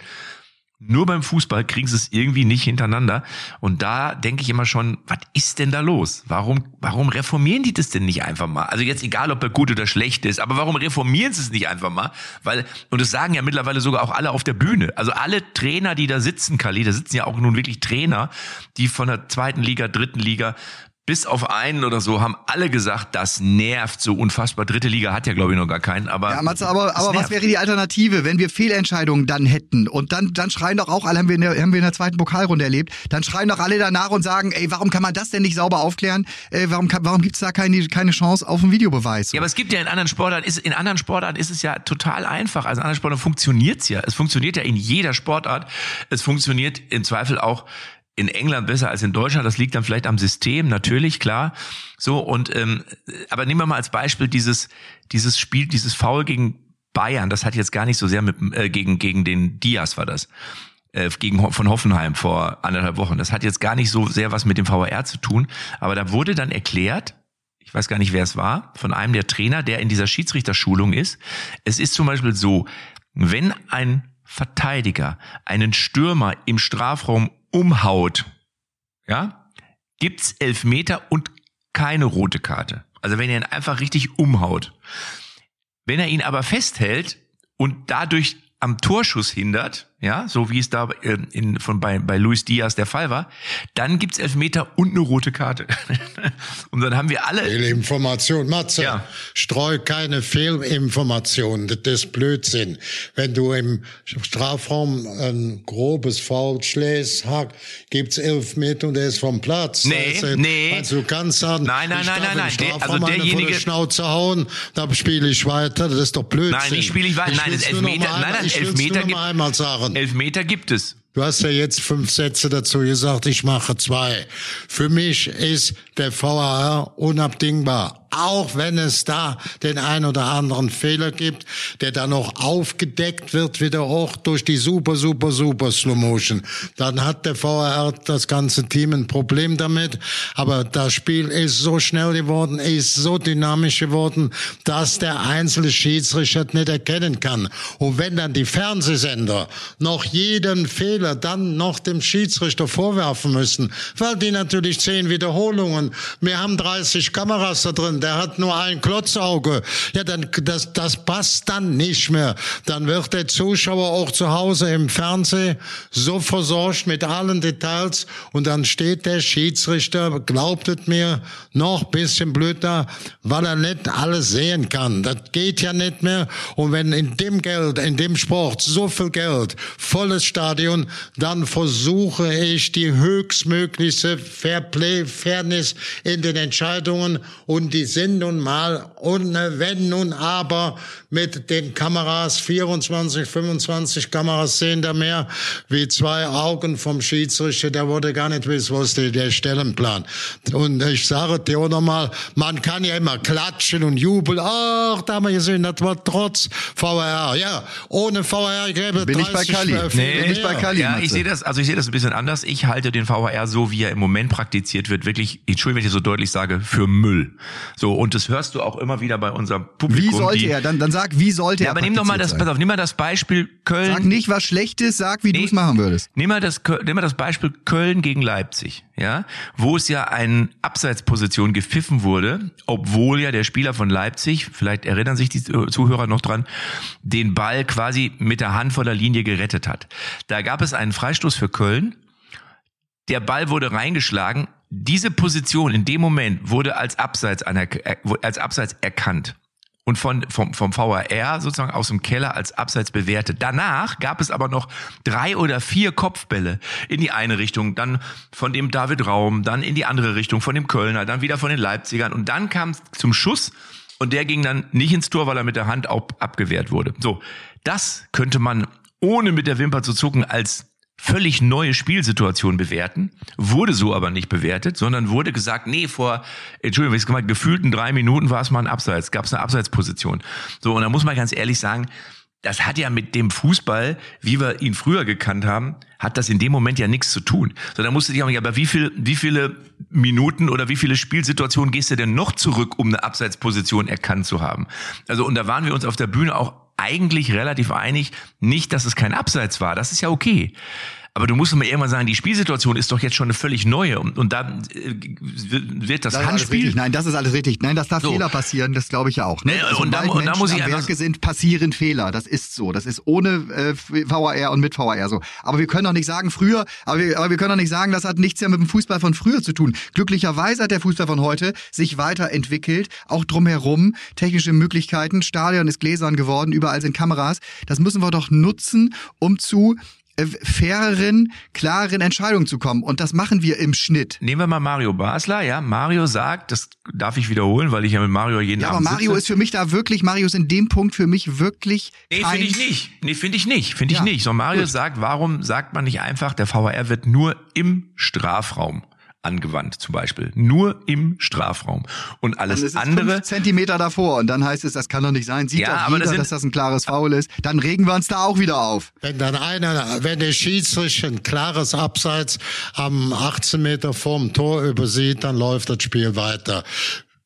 Nur beim Fußball kriegen sie es irgendwie nicht hintereinander. Und da denke ich immer schon, was ist denn da los? Warum, warum reformieren die das denn nicht einfach mal? Also jetzt egal, ob er gut oder schlecht ist, aber warum reformieren sie es nicht einfach mal? Weil, und das sagen ja mittlerweile sogar auch alle auf der Bühne. Also alle Trainer, die da sitzen, Kalli, da sitzen ja auch nun wirklich Trainer, die von der zweiten Liga, dritten Liga bis auf einen oder so haben alle gesagt, das nervt so unfassbar. Dritte Liga hat ja, glaube ich, noch gar keinen. Aber Ja, Matze, aber, aber was nervt. wäre die Alternative, wenn wir Fehlentscheidungen dann hätten? Und dann, dann schreien doch auch alle, haben wir, in der, haben wir in der zweiten Pokalrunde erlebt, dann schreien doch alle danach und sagen, ey, warum kann man das denn nicht sauber aufklären? Ey, warum kann, warum gibt's da keine, keine Chance auf einen Videobeweis? Ja, aber es gibt ja in anderen Sportarten, ist, in anderen Sportarten ist es ja total einfach. Also in anderen Sportarten funktioniert's ja. Es funktioniert ja in jeder Sportart. Es funktioniert im Zweifel auch in England besser als in Deutschland. Das liegt dann vielleicht am System, natürlich, klar. So, und ähm, aber nehmen wir mal als Beispiel dieses dieses Spiel, dieses Foul gegen Bayern. Das hat jetzt gar nicht so sehr mit äh, gegen gegen den Diaz war das. Äh, gegen von Hoffenheim vor anderthalb Wochen. Das hat jetzt gar nicht so sehr was mit dem V A R zu tun. Aber da wurde dann erklärt, ich weiß gar nicht, wer es war, von einem der Trainer, der in dieser Schiedsrichterschulung ist. Es ist zum Beispiel so, wenn ein Verteidiger einen Stürmer im Strafraum umhaut, ja, gibt's Elfmeter und keine rote Karte. Also wenn er ihn einfach richtig umhaut. Wenn er ihn aber festhält und dadurch am Torschuss hindert, ja, so wie es da äh, in, von bei, bei Luis Diaz der Fall war, dann gibt's Elfmeter und eine rote Karte. Und dann haben wir alle... Fehlinformation. Matze, ja. Streu keine Fehlinformationen. Das ist Blödsinn. Wenn du im Strafraum ein grobes Foul schlägst, gibt's Elfmeter und der ist vom Platz. Nee, also, nee. Also du kannst sagen, nein, nein, ich nein, darf nein, im nein. Strafraum Also einen derjenige... vor der Schnauze hauen, da spiele ich weiter. Das ist doch Blödsinn. Nein, nicht spiele ich weiter. Nein, das Elfmeter, nein, nein, ich Elfmeter nur gibt, einmal sagen. Elfmeter gibt es. Du hast ja jetzt fünf Sätze dazu gesagt, ich mache zwei. Für mich ist der V A R unabdingbar. Auch wenn es da den ein oder anderen Fehler gibt, der dann noch aufgedeckt wird, wieder auch durch die super, super, super Slow Motion. Dann hat der V A R, das ganze Team, ein Problem damit. Aber das Spiel ist so schnell geworden, ist so dynamisch geworden, dass der einzelne Schiedsrichter nicht erkennen kann. Und wenn dann die Fernsehsender noch jeden Fehler dann noch dem Schiedsrichter vorwerfen müssen, weil die natürlich zehn Wiederholungen, wir haben dreißig Kameras da drin, der hat nur ein Klotzauge. Ja, dann, das, das passt dann nicht mehr. Dann wird der Zuschauer auch zu Hause im Fernsehen so versorgt mit allen Details und dann steht der Schiedsrichter, glaubt es mir, noch bisschen blöd da, weil er nicht alles sehen kann. Das geht ja nicht mehr. Und wenn in dem Geld, in dem Sport so viel Geld, volles Stadion, dann versuche ich die höchstmögliche Fairplay, Fairness in den Entscheidungen und die sind nun mal ohne Wenn nun aber mit den Kameras, vierundzwanzig, fünfundzwanzig Kameras sehen da mehr wie zwei Augen vom Schiedsrichter, der wurde gar nicht wissen, was der, der Stellenplan. Und ich sage dir auch nochmal, man kann ja immer klatschen und jubeln, ach, da haben wir gesehen, das war trotz V A R. Ja, ohne V A R gäbe Bin dreißig, ich bei Kali. Äh, Nee, bin ich bei Kali. Ja, ich sehe das, also ich sehe das ein bisschen anders. Ich halte den V A R so, wie er im Moment praktiziert wird, wirklich, Entschuldigung, wenn ich das so deutlich sage, für Müll. So, und das hörst du auch immer wieder bei unserem Publikum. Wie sollte die, er? Dann, dann sag, wie sollte ja, er aber nimm doch mal das, sein? pass auf, nimm mal das Beispiel Köln. Sag nicht was Schlechtes, sag, wie Nee, du es machen würdest. Nimm mal das, nimm mal das Beispiel Köln gegen Leipzig, ja, wo es ja eine Abseitsposition gepfiffen wurde, obwohl ja der Spieler von Leipzig, vielleicht erinnern sich die Zuhörer noch dran, den Ball quasi mit der Hand vor der Linie gerettet hat. Da gab es einen Freistoß für Köln. Der Ball wurde reingeschlagen. Diese Position in dem Moment wurde als Abseits, anerk- als Abseits erkannt. Und von, vom, vom V A R sozusagen aus dem Keller als Abseits bewertet. Danach gab es aber noch drei oder vier Kopfbälle in die eine Richtung, dann von dem David Raum, dann in die andere Richtung von dem Kölner, dann wieder von den Leipzigern und dann kam es zum Schuss und der ging dann nicht ins Tor, weil er mit der Hand auch abgewehrt wurde. So, das könnte man ohne mit der Wimper zu zucken als völlig neue Spielsituation bewerten, wurde so aber nicht bewertet, sondern wurde gesagt, nee, vor, Entschuldigung, ich mal, gefühlten drei Minuten war es mal ein Abseits, gab es eine Abseitsposition. So, und da muss man ganz ehrlich sagen, das hat ja mit dem Fußball, wie wir ihn früher gekannt haben, hat das in dem Moment ja nichts zu tun. So, da musst du dich auch nicht, aber wie viel, wie viele Minuten oder wie viele Spielsituationen gehst du denn noch zurück, um eine Abseitsposition erkannt zu haben? Also, und da waren wir uns auf der Bühne auch eigentlich relativ einig, nicht, dass es kein Abseits war, das ist ja okay. Aber du musst mir irgendwann sagen, die Spielsituation ist doch jetzt schon eine völlig neue und, und da wird das, das Handspiel... Nein, das ist alles richtig. Nein, dass da so. Fehler passieren, das glaube ich ja auch. Ne? Nee, also und, da, und da muss ich am anders Werke sind, passieren Fehler. Das ist so. Das ist ohne äh, V A R und mit V A R so. Aber wir können doch nicht sagen, früher, aber wir, aber wir können doch nicht sagen, das hat nichts ja mit dem Fußball von früher zu tun. Glücklicherweise hat der Fußball von heute sich weiterentwickelt, auch drumherum, technische Möglichkeiten, Stadion ist gläsern geworden, überall sind Kameras. Das müssen wir doch nutzen, um zu faireren, klareren Entscheidungen zu kommen. Und das machen wir im Schnitt. Nehmen wir mal Mario Basler, ja. Mario sagt, das darf ich wiederholen, weil ich ja mit Mario jeden ja, Abend aber Mario sitze. ist für mich da wirklich, Mario ist in dem Punkt für mich wirklich Nee, kein... finde ich nicht. Nee, finde ich nicht. Finde ich Ja, nicht. So, Mario gut. sagt, warum sagt man nicht einfach, der V A R wird nur im Strafraum angewandt, zum Beispiel. Nur im Strafraum. Und alles Dann ist es andere... fünf Zentimeter davor und dann heißt es, das kann doch nicht sein. Sieht Ja, doch aber jeder, das sind- dass das ein klares Foul ist. Dann regen wir uns da auch wieder auf. Wenn dann einer, wenn der Schiedsrichter ein klares Abseits am achtzehn Meter vorm Tor übersieht, dann läuft das Spiel weiter.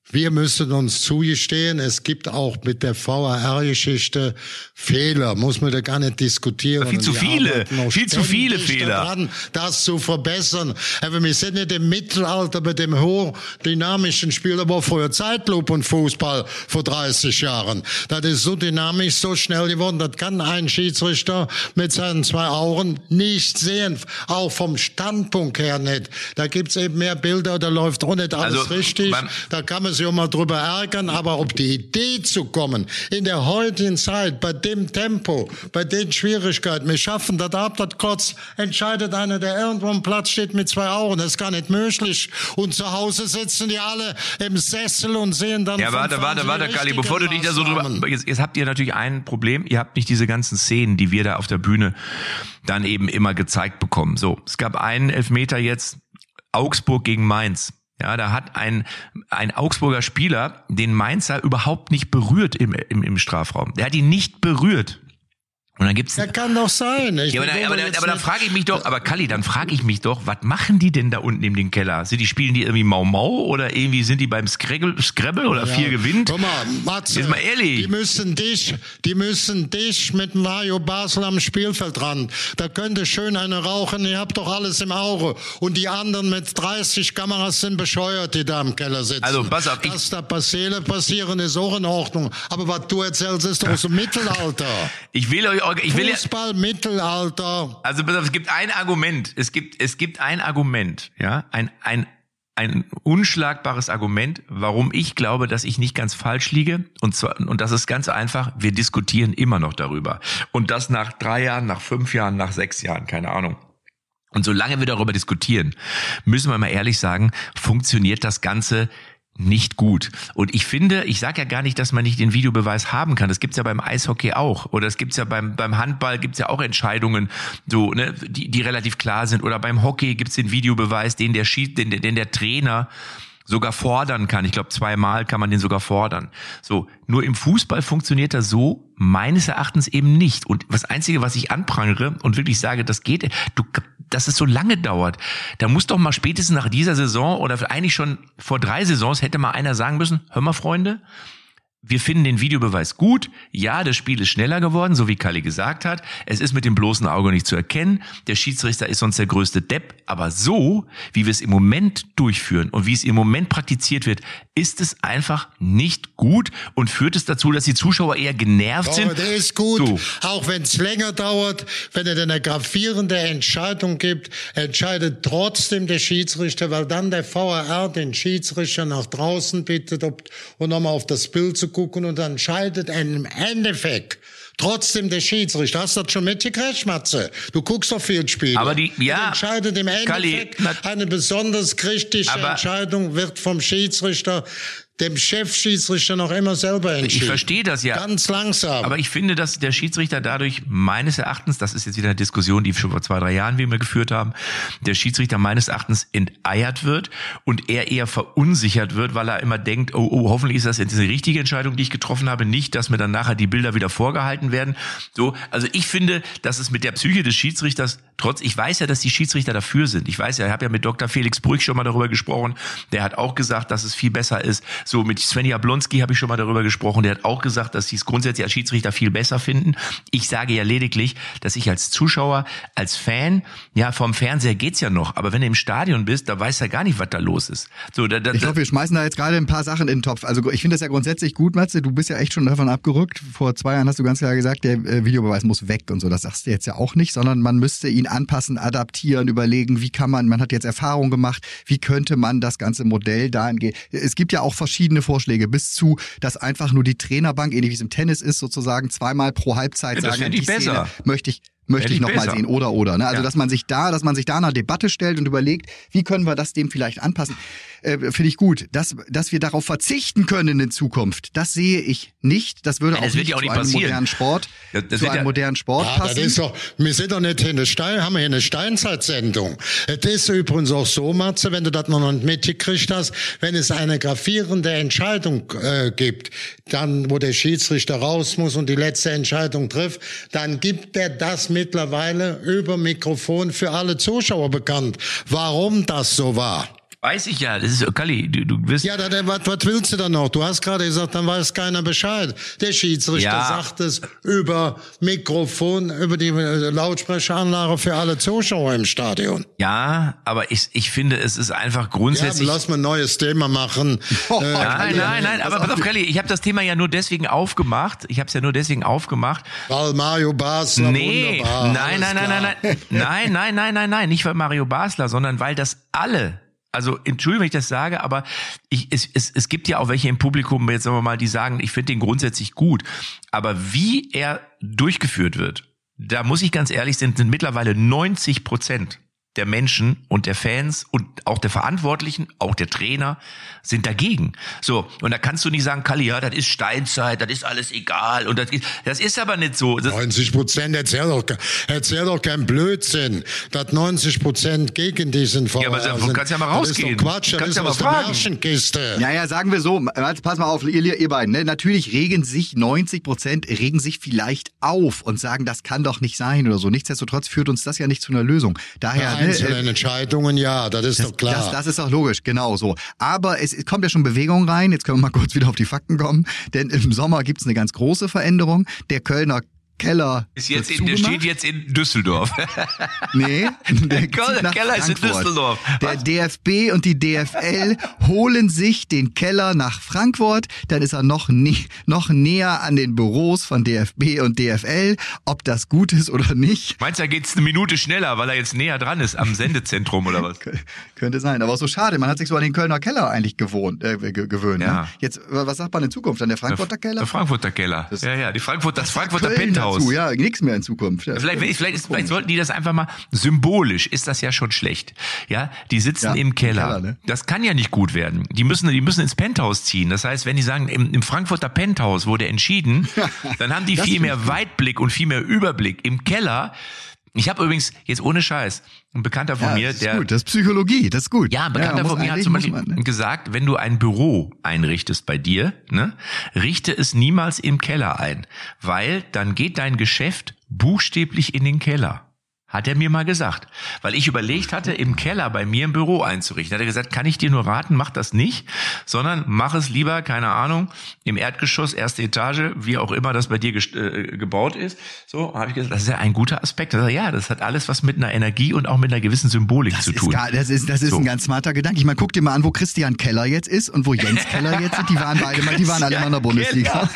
Wir müssen uns zugestehen, es gibt auch mit der V A R-Geschichte Fehler, muss man da gar nicht diskutieren. Viel zu viele, viel zu viele Fehler. Daran, das zu verbessern. Aber wir sind nicht im Mittelalter mit dem hochdynamischen Spiel, da war früher Zeitlupe und Fußball vor dreißig Jahren. Das ist so dynamisch, so schnell geworden, das kann ein Schiedsrichter mit seinen zwei Augen nicht sehen, auch vom Standpunkt her nicht. Da gibt's eben mehr Bilder, da läuft auch nicht alles also, richtig, da kann man sich auch mal drüber ärgern, aber ob die Idee zu kommen, in der heutigen Zeit, bei dem Tempo, bei den Schwierigkeiten, wir schaffen das ab, das kurz entscheidet einer, der irgendwo am Platz steht mit zwei Augen, das ist gar nicht möglich. Und zu Hause sitzen die alle im Sessel und sehen dann... Ja, warte, warte, warte, Kalli, bevor du dich da so drüber... Jetzt, jetzt habt ihr natürlich ein Problem, ihr habt nicht diese ganzen Szenen, die wir da auf der Bühne dann eben immer gezeigt bekommen. So, es gab einen Elfmeter jetzt, Augsburg gegen Mainz. Ja, da hat ein ein Augsburger Spieler den Mainzer überhaupt nicht berührt im im, im Strafraum. Der hat ihn nicht berührt. Und dann gibt's. Ja, kann doch sein. Ich ja, aber, da, aber, da, aber dann frage ich mich doch, aber Kalli, dann frage ich mich doch, was machen die denn da unten in den Keller? Sind die, spielen die irgendwie Mau Mau oder irgendwie sind die beim Scrabble, Scrabble oder ja. vier gewinnt? Guck mal, Matze, jetzt mal ehrlich. Die müssen dich, die müssen dich mit Mario Basel am Spielfeldrand. Da könnte schön eine rauchen, ihr habt doch alles im Auge. Und die anderen mit dreißig Kameras sind bescheuert, die da im Keller sitzen. Also, pass auf. Dass da Passiere passieren, ist auch in Ordnung. Aber was du erzählst, ist doch aus dem Mittelalter. Ich will euch Ich will Fußball, ja, Mittelalter. Also es gibt ein Argument, es gibt es gibt ein Argument, ja, ein ein ein unschlagbares Argument, warum ich glaube, dass ich nicht ganz falsch liege, und zwar und das ist ganz einfach, wir diskutieren immer noch darüber und das nach drei Jahren, nach fünf Jahren, nach sechs Jahren, keine Ahnung. Und solange wir darüber diskutieren, müssen wir mal ehrlich sagen, funktioniert das Ganze nicht gut. Und ich finde, ich sage ja gar nicht, dass man nicht den Videobeweis haben kann. Das gibt's ja beim Eishockey auch. Oder es gibt's ja beim beim Handball gibt's ja auch Entscheidungen, so, ne, die die relativ klar sind. Oder beim Hockey gibt's den Videobeweis, den der Schied, den, den der Trainer sogar fordern kann. Ich glaube, zweimal kann man den sogar fordern. So, nur im Fußball funktioniert das so meines Erachtens eben nicht. Und das Einzige, was ich anprangere und wirklich sage, das geht, du, dass es so lange dauert, da muss doch mal spätestens nach dieser Saison oder eigentlich schon vor drei Saisons hätte mal einer sagen müssen, hör mal, Freunde, wir finden den Videobeweis gut. Ja, das Spiel ist schneller geworden, so wie Kalli gesagt hat. Es ist mit dem bloßen Auge nicht zu erkennen. Der Schiedsrichter ist sonst der größte Depp. Aber so, wie wir es im Moment durchführen und wie es im Moment praktiziert wird, ist es einfach nicht gut und führt es dazu, dass die Zuschauer eher genervt sind. Aber der ist gut, so. Auch wenn es länger dauert, wenn es eine gravierende Entscheidung gibt, entscheidet trotzdem der Schiedsrichter, weil dann der V A R den Schiedsrichter nach draußen bittet ob, und nochmal auf das Bild zu gucken und dann entscheidet im Endeffekt trotzdem der Schiedsrichter. Hast du das schon mitgekriegt, Matze? Du guckst doch viel Spiele. Aber die, ja. Und entscheidet im Endeffekt Kalli, eine besonders kritische Entscheidung wird vom Schiedsrichter, dem Chefschiedsrichter, noch immer selber entschieden. Ich verstehe das ja. Ganz langsam. Aber ich finde, dass der Schiedsrichter dadurch meines Erachtens, das ist jetzt wieder eine Diskussion, die wir schon vor zwei, drei Jahren wie wir geführt haben, der Schiedsrichter meines Erachtens enteiert wird und er eher verunsichert wird, weil er immer denkt, oh, oh, hoffentlich ist das jetzt eine richtige Entscheidung, die ich getroffen habe, nicht, dass mir dann nachher die Bilder wieder vorgehalten werden. So, also ich finde, dass es mit der Psyche des Schiedsrichters trotz, ich weiß ja, dass die Schiedsrichter dafür sind. Ich weiß ja, ich habe ja mit Doktor Felix Brüch schon mal darüber gesprochen. Der hat auch gesagt, dass es viel besser ist. So, mit Sven Jablonski habe ich schon mal darüber gesprochen. Der hat auch gesagt, dass sie es grundsätzlich als Schiedsrichter viel besser finden. Ich sage ja lediglich, dass ich als Zuschauer, als Fan, ja, vom Fernseher geht's ja noch. Aber wenn du im Stadion bist, da weißt du ja gar nicht, was da los ist. So, da, da, ich glaube, wir schmeißen da jetzt gerade ein paar Sachen in den Topf. Also ich finde das ja grundsätzlich gut, Matze. Du bist ja echt schon davon abgerückt. Vor zwei Jahren hast du ganz klar gesagt, der äh, Videobeweis muss weg und so. Das sagst du jetzt ja auch nicht, sondern man müsste ihn anpassen, adaptieren, überlegen, wie kann man, man hat jetzt Erfahrung gemacht, wie könnte man das ganze Modell dahingehend. Es gibt ja auch verschiedene Vorschläge, bis zu, dass einfach nur die Trainerbank, ähnlich wie es im Tennis ist, sozusagen zweimal pro Halbzeit ja, sagen, die die Szene besser. möchte ich möchte ich noch mal sehen, oder, oder. Ne? Also, ja. dass man sich da, dass man sich da einer Debatte stellt und überlegt, wie können wir das dem vielleicht anpassen, äh, finde ich gut. Dass, dass wir darauf verzichten können in Zukunft, das sehe ich nicht. Das würde ja, das auch nicht, auch nicht zu einem modernen Sport, ja, das zu einem ja, modernen Sport ja, passen. Das ist doch, wir sind doch nicht in der Stein, haben wir hier eine Steinzeitsendung. Es ist übrigens auch so, Matze, wenn du das noch nicht mitgekriegt hast, wenn es eine gravierende Entscheidung äh, gibt, dann, wo der Schiedsrichter raus muss und die letzte Entscheidung trifft, dann gibt er das mittlerweile über Mikrofon für alle Zuschauer bekannt, warum das so war. Weiß ich ja, das ist, Kalli, du, du wirst... Ja, da, da, was, was willst du da noch? Du hast gerade gesagt, dann weiß keiner Bescheid. Der Schiedsrichter Ja. sagt es über Mikrofon, über die äh, Lautsprecheranlage für alle Zuschauer im Stadion. Ja, aber ich, ich finde, es ist einfach Ja, grundsätzlich... lass mal ein neues Thema machen. Oh, äh, Nein, nein, nein, aber pass auf, Kalli, ich habe das Thema ja nur deswegen aufgemacht, ich habe es ja nur deswegen aufgemacht, weil Mario Basler nee, wunderbar. nein, nein, nein, nein, nein, nein, nein, nein, nein, nein, nicht weil Mario Basler, sondern weil das alle... Also, Entschuldigung, wenn ich das sage, aber ich, es, es, es gibt ja auch welche im Publikum, jetzt sagen wir mal, die sagen, ich finde den grundsätzlich gut. Aber wie er durchgeführt wird, da muss ich ganz ehrlich sein, sind mittlerweile neunzig Prozent der Menschen und der Fans und auch der Verantwortlichen, auch der Trainer, sind dagegen. So, und da kannst du nicht sagen, Kalli, ja, das ist Steinzeit, das ist alles egal. Und das ist, das ist aber nicht so. Das, neunzig Prozent, erzähl doch, erzähl doch kein Blödsinn, dass neunzig Prozent gegen diesen Ja, aber Verein du sind. kannst ja mal rausgehen. Das ist doch Quatsch, Du das kannst ist ja mal aus der fragen. Märchenkiste. Naja, sagen wir so, pass mal auf, ihr, ihr beiden, ne? Natürlich regen sich neunzig Prozent, regen sich vielleicht auf und sagen, das kann doch nicht sein oder so. Nichtsdestotrotz führt uns das ja nicht zu einer Lösung. Daher, Bei ne, einzelnen äh, Entscheidungen, ja, das ist das, doch klar. Das, das ist doch logisch, genau so. Aber es, es kommt ja schon Bewegung rein. Jetzt können wir mal kurz wieder auf die Fakten kommen. Denn im Sommer gibt's eine ganz große Veränderung. Der Kölner Keller ist jetzt wird in, der zugemacht. steht jetzt in Düsseldorf. Nee, der Keller- zieht nach Keller ist in Frankfurt. Düsseldorf. Der Was? D F B und die D F L holen sich den Keller nach Frankfurt. Dann ist er noch, nä- noch näher an den Büros von D F B und D F L. Ob das gut ist oder nicht, Meinst du, da geht's eine Minute schneller, weil er jetzt näher dran ist am Sendezentrum oder was? könnte sein. Aber so schade, man hat sich so an den Kölner Keller eigentlich gewohnt, äh, ge- gewöhnt. Ja. Ne? Jetzt, was sagt man in Zukunft? An der Frankfurter Keller? Der Frankfurter Keller. ja, ja, die Frankfurt, das Frankfurter Köln Penthouse. dazu, ja, nichts mehr in Zukunft. Ja, Vielleicht, vielleicht, ist, vielleicht sollten die das einfach mal, symbolisch ist das ja schon schlecht. Ja, die sitzen Ja, im Keller. im Keller, ne? Das kann ja nicht gut werden. Die müssen, die müssen ins Penthouse ziehen. Das heißt, wenn die sagen, im, im Frankfurter Penthouse wurde entschieden, dann haben die Das viel finde mehr Weitblick und viel mehr Überblick. Im Keller, ich habe übrigens, jetzt ohne Scheiß, ein Bekannter von ja, mir, das ist der, gut, das ist Psychologie, das ist gut. ja, ein Bekannter man muss von mir hat eigentlich- zum muss Beispiel man, ne? gesagt, wenn du ein Büro einrichtest bei dir, ne, richte es niemals im Keller ein, weil dann geht dein Geschäft buchstäblich in den Keller. Hat er mir mal gesagt. Weil ich überlegt hatte, im Keller bei mir ein Büro einzurichten. Hat er gesagt, kann ich dir nur raten, mach das nicht, sondern mach es lieber, keine Ahnung, im Erdgeschoss, erste Etage, wie auch immer das bei dir gest- äh, gebaut ist. So, habe ich gesagt, das ist ja ein guter Aspekt. Er sagt, ja, das hat alles was mit einer Energie und auch mit einer gewissen Symbolik Das zu ist, tun. gar, das ist, das ist So. ein ganz smarter Gedanke. Ich meine, guck dir mal an, wo Christian Keller jetzt ist und wo Jens Keller jetzt sind. Die waren beide mal, die waren alle mal in der Bundesliga.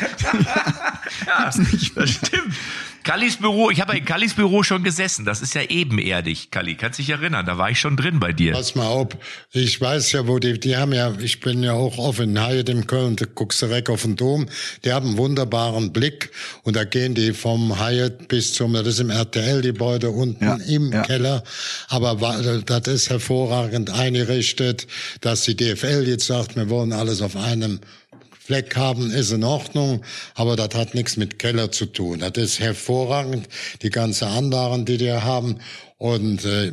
Ja, das stimmt. Kallis Büro, ich habe ja in Kallis Büro schon gesessen. Das ist ja ebenerdig, Kalli. Kannst dich erinnern, da war ich schon drin bei dir. Pass mal auf, ich weiß ja, wo die, die haben ja, ich bin ja auch oft in Hyatt in Köln, da guckst du direkt auf den Dom, die haben einen wunderbaren Blick und da gehen die vom Hyatt bis zum, das ist im R T L-Gebäude unten Ja, im ja. Keller, aber wa- das ist hervorragend eingerichtet, dass die D F L jetzt sagt, wir wollen alles auf einem Fleck haben, ist in Ordnung, aber das hat nichts mit Keller zu tun. Das ist hervorragend, die ganze Anlagen, die die haben. Und äh,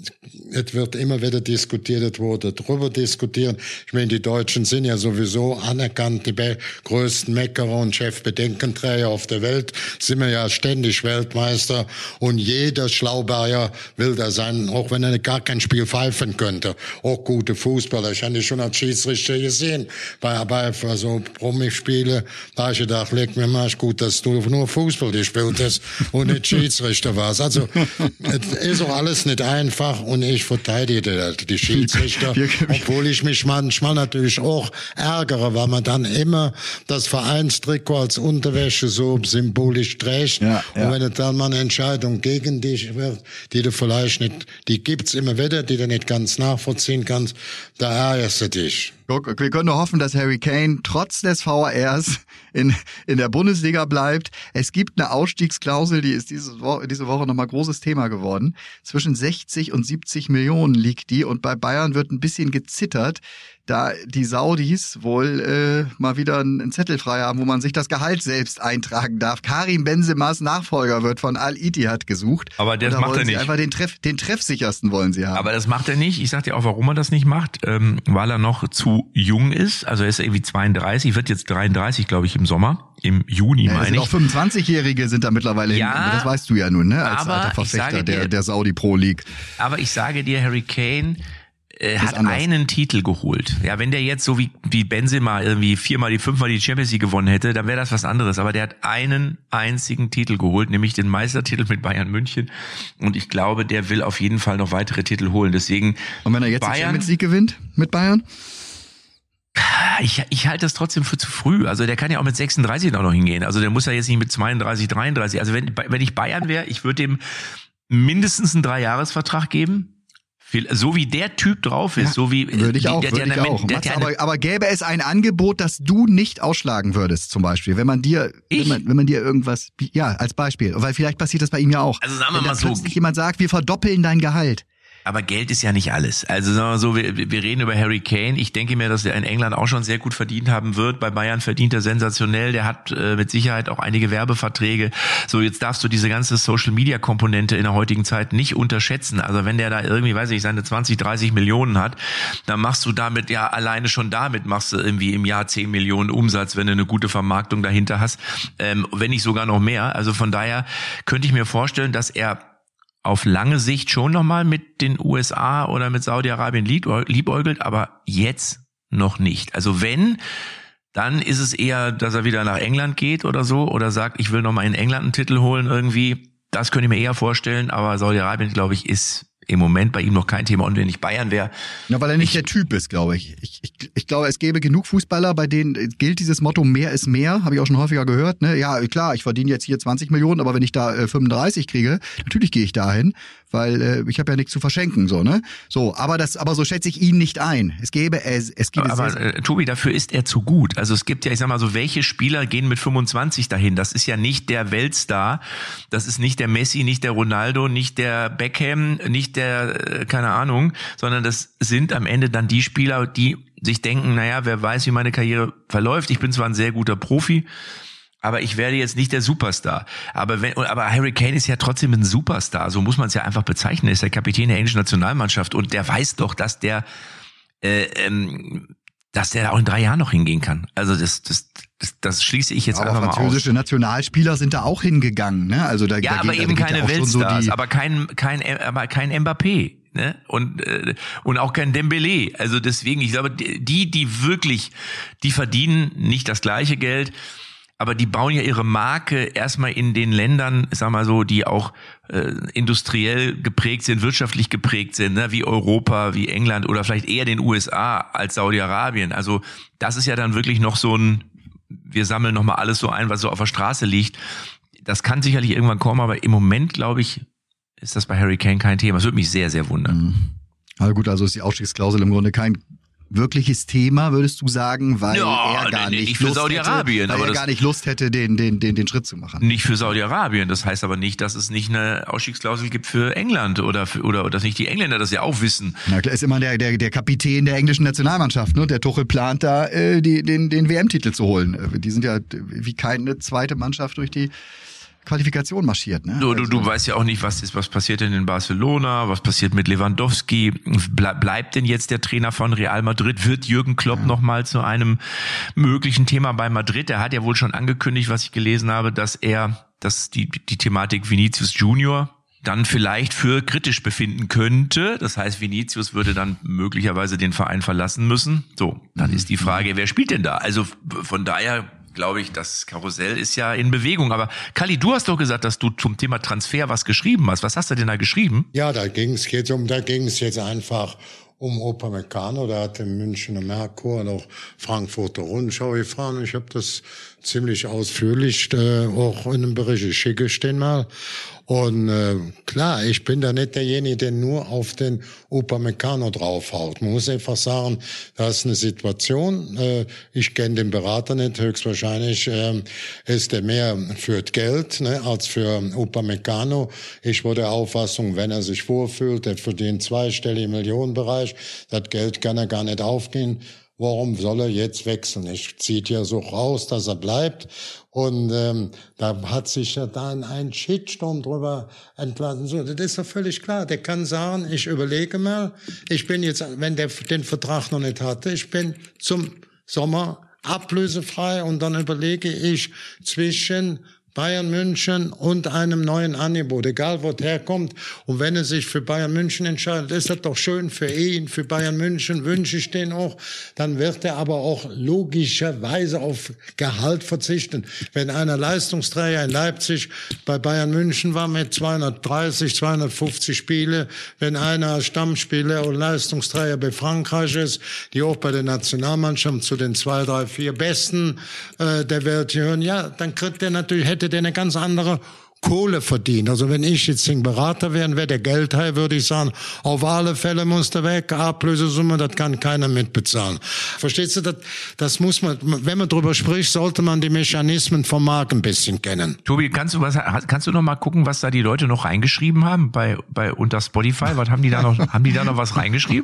es wird immer wieder diskutiert, es wurde drüber diskutieren. Ich meine, die Deutschen sind ja sowieso anerkannt, die be- größten Meckerer und Chefbedenkenträger auf der Welt. Sind wir ja ständig Weltmeister. Und jeder Schlauberger will da sein, auch wenn er gar kein Spiel pfeifen könnte. Auch gute Fußballer. Ich habe die schon als Schiedsrichter gesehen. Bei, bei so Promispiele, da habe ich gedacht, leg mir mal, ist gut, dass du nur Fußball gespielt hast und nicht Schiedsrichter warst. Also, es ist auch alles nicht einfach und ich verteidige die Schiedsrichter, obwohl ich mich manchmal natürlich auch ärgere, weil man dann immer das Vereinstrikot als Unterwäsche so symbolisch trägt. Ja, ja. Und wenn es dann mal eine Entscheidung gegen dich wird, die du vielleicht nicht, die gibt's immer wieder, die du nicht ganz nachvollziehen kannst, da ärgerst du dich. Guck, wir können nur hoffen, dass Harry Kane trotz des V A Rs in, in der Bundesliga bleibt. Es gibt eine Ausstiegsklausel, die ist diese Woche, diese Woche nochmal großes Thema geworden. Zwischen sechzig und siebzig Millionen liegt die und bei Bayern wird ein bisschen gezittert, da die Saudis wohl äh, mal wieder einen Zettel frei haben, wo man sich das Gehalt selbst eintragen darf. Karim Benzemas Nachfolger wird von Al-Ittihad gesucht. Aber das Und da macht wollen er sie nicht. Einfach den, Treff, den treffsichersten wollen sie haben. Aber das macht er nicht. Ich sag dir auch, warum er das nicht macht. Ähm, weil er noch zu jung ist. Also er ist irgendwie zweiunddreißig, wird jetzt dreiunddreißig, glaube ich, im Sommer. Im Juni, Ja, es meine sind ich. auch fünfundzwanzigjährige sind da mittlerweile, Ja, hin, das weißt du ja nun, ne? Als aber alter ich sage Verfechter der, dir- der Saudi Pro League. Aber ich sage dir, Harry Kane, Er hat einen Titel geholt. Ja, wenn der jetzt so wie, wie Benzema irgendwie viermal, die fünfmal die Champions League gewonnen hätte, dann wäre das was anderes. Aber der hat einen einzigen Titel geholt, nämlich den Meistertitel mit Bayern München. Und ich glaube, der will auf jeden Fall noch weitere Titel holen. Deswegen. Und wenn er jetzt Bayern, die Champions League gewinnt mit Bayern? Ich, ich halte das trotzdem für zu früh. Also der kann ja auch mit sechsunddreißig auch noch hingehen. Also der muss ja jetzt nicht mit zweiunddreißig, dreiunddreißig. Also wenn, wenn ich Bayern wäre, ich würde dem mindestens einen Dreijahresvertrag geben. So wie der Typ drauf ist, ja, so wie würde ich auch, der, würde der, ich der, auch. Der, Max, der, aber, aber gäbe es ein Angebot, das du nicht ausschlagen würdest, zum Beispiel, wenn man dir, wenn man, wenn man dir irgendwas, ja, als Beispiel, weil vielleicht passiert das bei ihm ja auch. Also sagen wir wenn mal so, plötzlich jemand sagt, wir verdoppeln dein Gehalt. Aber Geld ist ja nicht alles. Also sagen wir so, wir, wir reden über Harry Kane. Ich denke mir, dass er in England auch schon sehr gut verdient haben wird. Bei Bayern verdient er sensationell. Der hat äh, mit Sicherheit auch einige Werbeverträge. So, jetzt darfst du diese ganze Social-Media-Komponente in der heutigen Zeit nicht unterschätzen. Also wenn der da irgendwie, weiß ich, seine zwanzig, dreißig Millionen hat, dann machst du damit, ja alleine schon damit machst du irgendwie im Jahr zehn Millionen Umsatz, wenn du eine gute Vermarktung dahinter hast. Ähm, wenn nicht sogar noch mehr. Also von daher könnte ich mir vorstellen, dass er auf lange Sicht schon nochmal mit den U S A oder mit Saudi-Arabien liebäugelt, aber jetzt noch nicht. Also wenn, dann ist es eher, dass er wieder nach England geht oder so oder sagt, ich will nochmal in England einen Titel holen irgendwie. Das könnte ich mir eher vorstellen, aber Saudi-Arabien, glaube ich, ist im Moment bei ihm noch kein Thema. Und wenn ich Bayern wäre... Ja, weil er nicht ich, der Typ ist, glaube ich. Ich, ich. ich glaube, es gäbe genug Fußballer, bei denen gilt dieses Motto, mehr ist mehr, habe ich auch schon häufiger gehört. Ne? Ja, klar, ich verdiene jetzt hier zwanzig Millionen, aber wenn ich da äh, fünfunddreißig kriege, natürlich gehe ich dahin, weil äh, ich habe ja nichts zu verschenken. So, ne? So, aber das, aber so schätze ich ihn nicht ein. Es gäbe, es, es gibt... Aber, aber äh, Tobi, dafür ist er zu gut. Also es gibt ja, ich sag mal so, welche Spieler gehen mit fünfundzwanzig dahin? Das ist ja nicht der Weltstar, das ist nicht der Messi, nicht der Ronaldo, nicht der Beckham, nicht der... Äh, keine Ahnung, sondern das sind am Ende dann die Spieler, die sich denken, naja, wer weiß, wie meine Karriere verläuft. Ich bin zwar ein sehr guter Profi, aber ich werde jetzt nicht der Superstar. Aber wenn, aber Harry Kane ist ja trotzdem ein Superstar. So muss man es ja einfach bezeichnen. Er ist der Kapitän der englischen Nationalmannschaft und der weiß doch, dass der, äh, ähm, dass der auch in drei Jahren noch hingehen kann. Also das, das, das, das schließe ich jetzt aber einfach mal aus. Französische Nationalspieler sind da auch hingegangen, ne? Also da, ja, da aber geht, eben da keine ja Weltstars, so aber kein, kein, aber kein Mbappé. Ne? Und äh, und auch kein Dembélé. Also deswegen, ich glaube, die, die wirklich, die verdienen nicht das gleiche Geld, aber die bauen ja ihre Marke erstmal in den Ländern, ich sag mal so, die auch äh, industriell geprägt sind, wirtschaftlich geprägt sind, ne? Wie Europa, wie England oder vielleicht eher den U S A als Saudi-Arabien. Also das ist ja dann wirklich noch so ein, wir sammeln nochmal alles so ein, was so auf der Straße liegt. Das kann sicherlich irgendwann kommen, aber im Moment, glaube ich, ist das bei Harry Kane kein Thema. Das würde mich sehr, sehr wundern. Mhm. Also gut, also ist die Ausstiegsklausel im Grunde kein wirkliches Thema, würdest du sagen, weil ja, er gar nee, nicht, nicht für Lust Saudi-Arabien, hätte, weil aber er das gar nicht Lust hätte, den, den, den, den Schritt zu machen. Nicht für Saudi-Arabien. Das heißt aber nicht, dass es nicht eine Ausstiegsklausel gibt für England oder für, oder, oder dass nicht die Engländer das ja auch wissen. Na klar, ist immer der, der, der Kapitän der englischen Nationalmannschaft, ne? Der Tuchel plant da, äh, die, den, den W M-Titel zu holen. Die sind ja wie keine zweite Mannschaft durch die Qualifikation marschiert, ne? Du, du, du weißt ja auch nicht, was ist, was passiert denn in Barcelona, was passiert mit Lewandowski. Ble- bleibt denn jetzt der Trainer von Real Madrid? Wird Jürgen Klopp ja. nochmal zu einem möglichen Thema bei Madrid? Er hat ja wohl schon angekündigt, was ich gelesen habe, dass er, dass die, die Thematik Vinicius Junior dann vielleicht für kritisch befinden könnte. Das heißt, Vinicius würde dann möglicherweise den Verein verlassen müssen. So, dann mhm. ist die Frage, wer spielt denn da? Also von daher glaube ich, das Karussell ist ja in Bewegung. Aber Kalli, du hast doch gesagt, dass du zum Thema Transfer was geschrieben hast. Was hast du denn da geschrieben? Ja, da ging es jetzt um, da ging es jetzt einfach um Upamecano. Da hat der Münchner Merkur und auch Frankfurter Rundschau gefahren. Ich habe das ziemlich ausführlich äh, auch in einem Bericht. Ich schicke ich den mal. Und äh, klar, ich bin da nicht derjenige, der nur auf den Upamecano draufhaut. Man muss einfach sagen, das ist eine Situation. Äh, ich kenne den Berater nicht. Höchstwahrscheinlich äh, ist der mehr für Geld, ne, als für Upamecano. Ich war der Auffassung, wenn er sich vorfühlt, der verdient zweistellige Millionenbereich, das Geld kann er gar nicht aufgehen. Warum soll er jetzt wechseln? Ich zieht ja so raus, dass er bleibt. Und ähm, da hat sich ja dann ein Shitstorm drüber entlassen. So, das ist doch völlig klar. Der kann sagen, ich überlege mal, ich bin jetzt, wenn der den Vertrag noch nicht hatte, ich bin zum Sommer ablösefrei und dann überlege ich zwischen Bayern München und einem neuen Angebot, egal wo der herkommt. Und wenn er sich für Bayern München entscheidet, ist das doch schön für ihn, für Bayern München, wünsche ich den auch. Dann wird er aber auch logischerweise auf Gehalt verzichten. Wenn einer Leistungsträger in Leipzig bei Bayern München war mit zweihundertdreißig, zweihundertfünfzig Spiele, wenn einer Stammspieler und Leistungsträger bei Frankreich ist, die auch bei der Nationalmannschaft zu den zwei, drei, vier Besten äh, der Welt gehören, ja, dann kriegt er natürlich, hätte der eine ganz andere Kohle verdient. Also wenn ich jetzt ein Berater wäre, wäre der Geldhai, würde ich sagen, auf alle Fälle muss der weg, Ablösesumme, das kann keiner mitbezahlen. Verstehst du, das, das muss man, wenn man drüber spricht, sollte man die Mechanismen vom Markt ein bisschen kennen. Tobi, kannst du was, kannst du noch mal gucken, was da die Leute noch reingeschrieben haben bei, bei unter Spotify? Was haben die da noch, haben die da noch was reingeschrieben?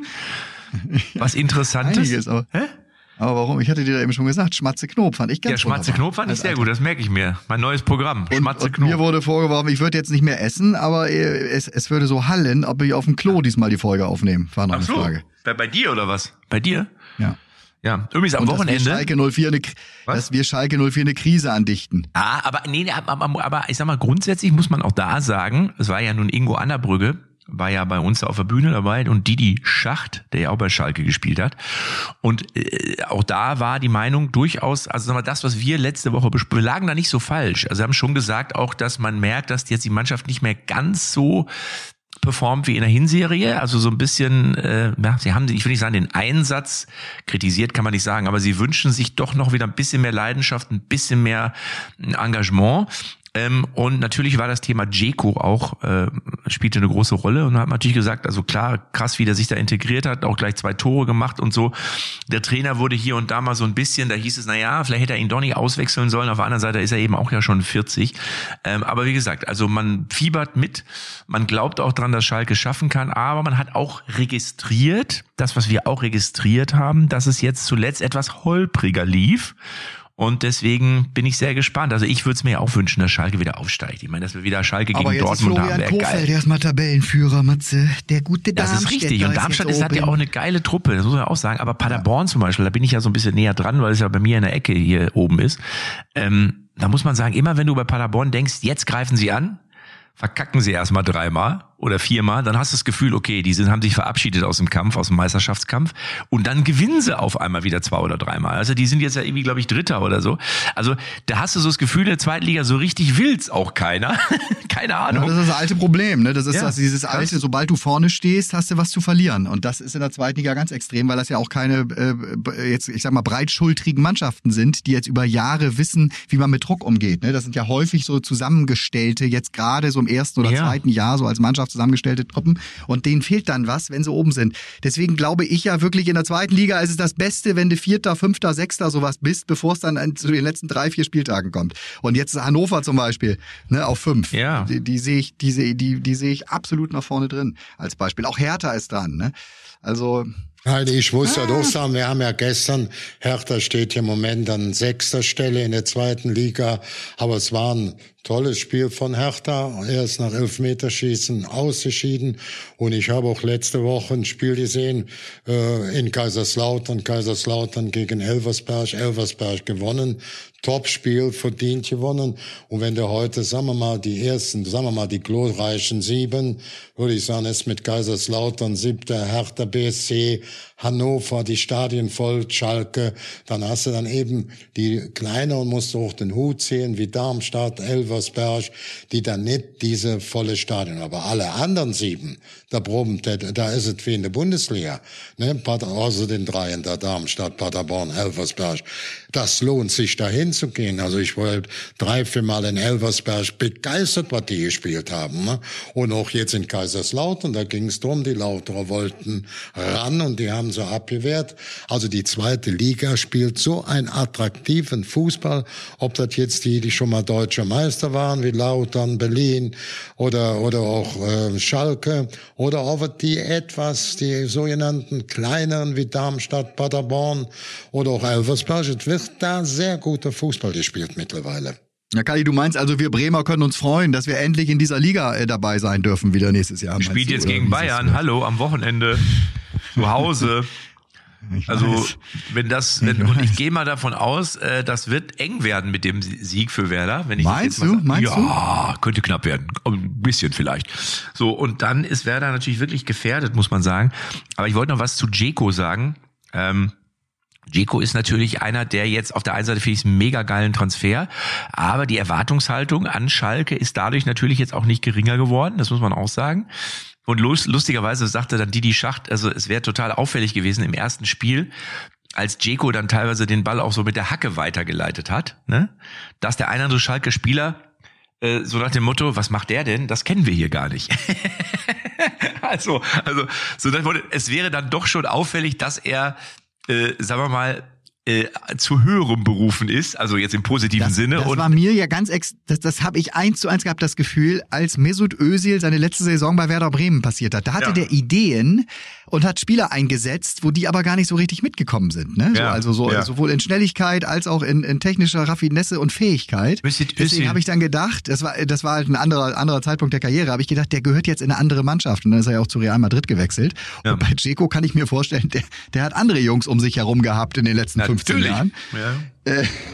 Was Interessantes? Einiges, aber Hä? Aber warum? Ich hatte dir da eben schon gesagt, Schmatze Knob fand ich ganz Ja, Schmatze Knob fand ich sehr gut, das merke ich mir. Mein neues Programm, Schmatze Knob. Und mir wurde vorgeworfen, ich würde jetzt nicht mehr essen, aber es, es würde so hallen, ob ich auf dem Klo diesmal die Folge aufnehmen. War noch Ach eine so. Frage. Bei, bei dir oder was? Bei dir? Ja. Ja, übrigens am und Wochenende. Dass wir Schalke null vier eine, dass wir Schalke null vier eine Krise andichten. Ah, aber nee, aber, aber, aber ich sag mal, grundsätzlich muss man auch da sagen, es war ja nun Ingo Annerbrügge, war ja bei uns auf der Bühne dabei und Didi Schacht, der ja auch bei Schalke gespielt hat. Und äh, auch da war die Meinung durchaus, also sag mal, das, was wir letzte Woche besprochen, wir lagen da nicht so falsch. Also wir haben schon gesagt auch, dass man merkt, dass jetzt die Mannschaft nicht mehr ganz so performt wie in der Hinserie, also so ein bisschen, äh, ja, sie haben, ich will nicht sagen, den Einsatz kritisiert, kann man nicht sagen, aber sie wünschen sich doch noch wieder ein bisschen mehr Leidenschaft, ein bisschen mehr Engagement. Ähm, und natürlich war das Thema Dzeko auch, äh, spielte eine große Rolle und hat natürlich gesagt, also klar, krass, wie der sich da integriert hat, auch gleich zwei Tore gemacht und so. Der Trainer wurde hier und da mal so ein bisschen, da hieß es, na ja, vielleicht hätte er ihn doch nicht auswechseln sollen. Auf der anderen Seite ist er eben auch ja schon vierzig. Ähm, aber wie gesagt, also man fiebert mit, man glaubt auch dran, dass Schalke schaffen kann, aber man hat auch registriert, das, was wir auch registriert haben, dass es jetzt zuletzt etwas holpriger lief. Und deswegen bin ich sehr gespannt. Also ich würde es mir auch wünschen, dass Schalke wieder aufsteigt. Ich meine, dass wir wieder Schalke aber gegen jetzt Dortmund ist haben, wäre geil. Der ist mal Tabellenführer, Matze. Der gute Darmstadt. Das ist richtig. Und Darmstadt ist, hat ja auch eine geile Truppe, das muss man auch sagen. Aber Paderborn ja. zum Beispiel, da bin ich ja so ein bisschen näher dran, weil es ja bei mir in der Ecke hier oben ist. Ähm, da muss man sagen, immer wenn du bei Paderborn denkst, jetzt greifen sie an, verkacken sie erstmal dreimal oder viermal, dann hast du das Gefühl, okay, die sind, haben sich verabschiedet aus dem Kampf, aus dem Meisterschaftskampf und dann gewinnen sie auf einmal wieder zwei oder dreimal. Also die sind jetzt ja irgendwie, glaube ich, Dritter oder so. Also da hast du so das Gefühl, in der zweiten Liga, so richtig will's auch keiner. Keine Ahnung. Ja, das ist das alte Problem, ne? Das ist ja, das, dieses alte, sobald du vorne stehst, hast du was zu verlieren. Und das ist in der zweiten Liga ganz extrem, weil das ja auch keine, äh, jetzt, ich sag mal, breitschultrigen Mannschaften sind, die jetzt über Jahre wissen, wie man mit Druck umgeht. Ne? Das sind ja häufig so zusammengestellte, jetzt gerade so im ersten oder ja. zweiten Jahr, so als Mannschaft zusammengestellte Truppen. Und denen fehlt dann was, wenn sie oben sind. Deswegen glaube ich ja wirklich, in der zweiten Liga ist es das Beste, wenn du Vierter, Fünfter, Sechster sowas bist, bevor es dann zu den letzten drei, vier Spieltagen kommt. Und jetzt Hannover zum Beispiel, ne, auf fünf. Ja. Die, die sehe ich, die sehe, die, die sehe ich absolut nach vorne drin, als Beispiel. Auch Hertha ist dran, ne? Also, Nein, ich muss ja ah. doch sagen, wir haben ja gestern, Hertha steht hier im Moment an sechster Stelle in der zweiten Liga, aber es war ein tolles Spiel von Hertha. Er ist nach Elfmeterschießen ausgeschieden und ich habe auch letzte Woche ein Spiel gesehen äh, in Kaiserslautern, Kaiserslautern gegen Elversberg, Elversberg gewonnen. Top-Spiel, verdient gewonnen. Und wenn du heute, sagen wir mal, die ersten, sagen wir mal, die glorreichen sieben, würde ich sagen, ist mit Kaiserslautern siebter, Hertha B S C, Hannover, die Stadien voll, Schalke, dann hast du dann eben die kleineren, musst du auch den Hut sehen, wie Darmstadt, Elversberg, die dann nicht diese volle Stadion, aber alle anderen sieben, da proben, da ist es wie in der Bundesliga, ne, außer den dreien, da Darmstadt, Paderborn, Elversberg, das lohnt sich dahin zu gehen. Also ich wollte drei, vier Mal in Elversberg begeistert, was die gespielt haben, ne? Und auch jetzt in Kaiserslautern, da ging es drum, die Lauterer wollten ran und die haben so abgewehrt. Also die zweite Liga spielt so einen attraktiven Fußball, ob das jetzt die, die schon mal deutscher Meister waren, wie Lautern, Berlin oder oder auch äh, Schalke, oder ob die etwas, die sogenannten kleineren wie Darmstadt, Paderborn oder auch Elversberg, es wird da sehr guter Fußball gespielt mittlerweile. Ja, Kali, du meinst also, wir Bremer können uns freuen, dass wir endlich in dieser Liga äh, dabei sein dürfen wieder nächstes Jahr. Spielt jetzt gegen Bayern, hallo, am Wochenende, zu Hause. Ich also weiß. wenn das, wenn, Ich und ich weiß. gehe mal davon aus, äh, das wird eng werden mit dem Sieg für Werder. Wenn ich Meinst das jetzt mal du? sag. Meinst du? Ja, könnte knapp werden, ein bisschen vielleicht. So, und dann ist Werder natürlich wirklich gefährdet, muss man sagen. Aber ich wollte noch was zu Dzeko sagen. Ähm, Dzeko ist natürlich einer, der jetzt auf der einen Seite finde ich einen mega geilen Transfer, aber die Erwartungshaltung an Schalke ist dadurch natürlich jetzt auch nicht geringer geworden, das muss man auch sagen. Und lustigerweise sagte dann Didi Schacht, also es wäre total auffällig gewesen im ersten Spiel, als Dzeko dann teilweise den Ball auch so mit der Hacke weitergeleitet hat, ne, dass der eine oder andere Schalke-Spieler äh, so nach dem Motto, was macht der denn? Das kennen wir hier gar nicht. also, also so das wurde, es wäre dann doch schon auffällig, dass er Äh, sagen wir mal, äh, zu höherem berufen ist, also jetzt im positiven Das, Sinne. das und war mir ja ganz, ex das, das habe ich eins zu eins gehabt, das Gefühl, als Mesut Özil seine letzte Saison bei Werder Bremen passiert hat. Da hatte Ja. der Ideen und hat Spieler eingesetzt, wo die aber gar nicht so richtig mitgekommen sind. Ne? So, Ja, also so, ja. sowohl in Schnelligkeit als auch in, in technischer Raffinesse und Fähigkeit. Mesut Deswegen Özil. habe ich dann gedacht, das war, das war halt ein anderer, anderer Zeitpunkt der Karriere, habe ich gedacht, der gehört jetzt in eine andere Mannschaft. Und dann ist er ja auch zu Real Madrid gewechselt. Ja. Und bei Dzeko kann ich mir vorstellen, der, der hat andere Jungs um sich herum gehabt in den letzten fünfzehn Natürlich. Jahren. Ja.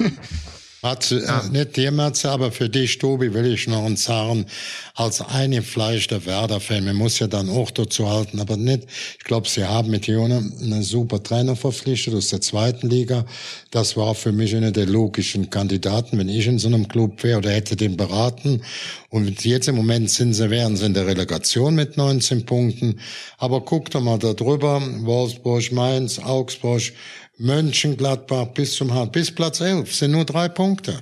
Matze, äh, nicht dir, Matze, aber für dich, Tobi, will ich noch uns sagen, als eingefleischter Werder-Fan, man muss ja dann auch dazu halten, aber nicht, ich glaube, sie haben mit Jona einen super Trainer verpflichtet aus der zweiten Liga. Das war für mich einer der logischen Kandidaten, wenn ich in so einem Club wäre oder hätte den beraten. Und jetzt im Moment sind sie, wären sie in der Relegation mit neunzehn Punkten. Aber guck doch mal da drüber, Wolfsburg, Mainz, Augsburg, Mönchengladbach bis zum H, bis Platz elf sind nur drei Punkte.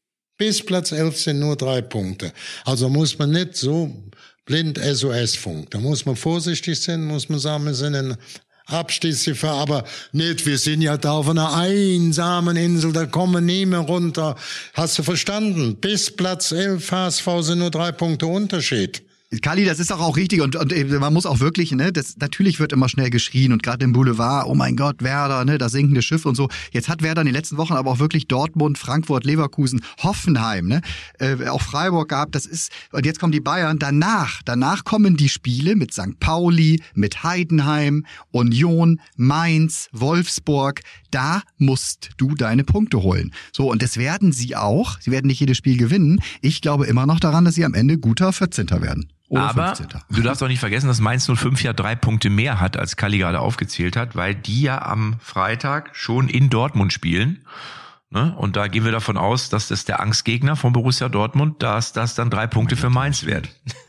Bis Platz elf sind nur drei Punkte. Also muss man nicht so blind S O S-Funk. Da muss man vorsichtig sein, muss man sagen, wir sind in Abstiegsgefahr, aber nicht, wir sind ja da auf einer einsamen Insel, da kommen wir nie mehr runter. Hast du verstanden? Bis Platz elf H S V sind nur drei Punkte Unterschied. Kali, das ist doch auch richtig und, und man muss auch wirklich, ne, das natürlich wird immer schnell geschrien und gerade im Boulevard, oh mein Gott, Werder, ne, das sinkende Schiff und so. Jetzt hat Werder in den letzten Wochen aber auch wirklich Dortmund, Frankfurt, Leverkusen, Hoffenheim, ne, äh, auch Freiburg gehabt. Das ist und jetzt kommen die Bayern. Danach, danach kommen die Spiele mit Sankt Pauli, mit Heidenheim, Union, Mainz, Wolfsburg. Da musst du deine Punkte holen. So und das werden sie auch. Sie werden nicht jedes Spiel gewinnen. Ich glaube immer noch daran, dass sie am Ende guter vierzehnter werden. Oder Aber fünfzehnter du darfst auch nicht vergessen, dass Mainz null fünf ja drei Punkte mehr hat, als Kalli gerade aufgezählt hat, weil die ja am Freitag schon in Dortmund spielen. Ne? Und da gehen wir davon aus, dass das der Angstgegner von Borussia Dortmund, dass das dann drei Punkte für Mainz wird.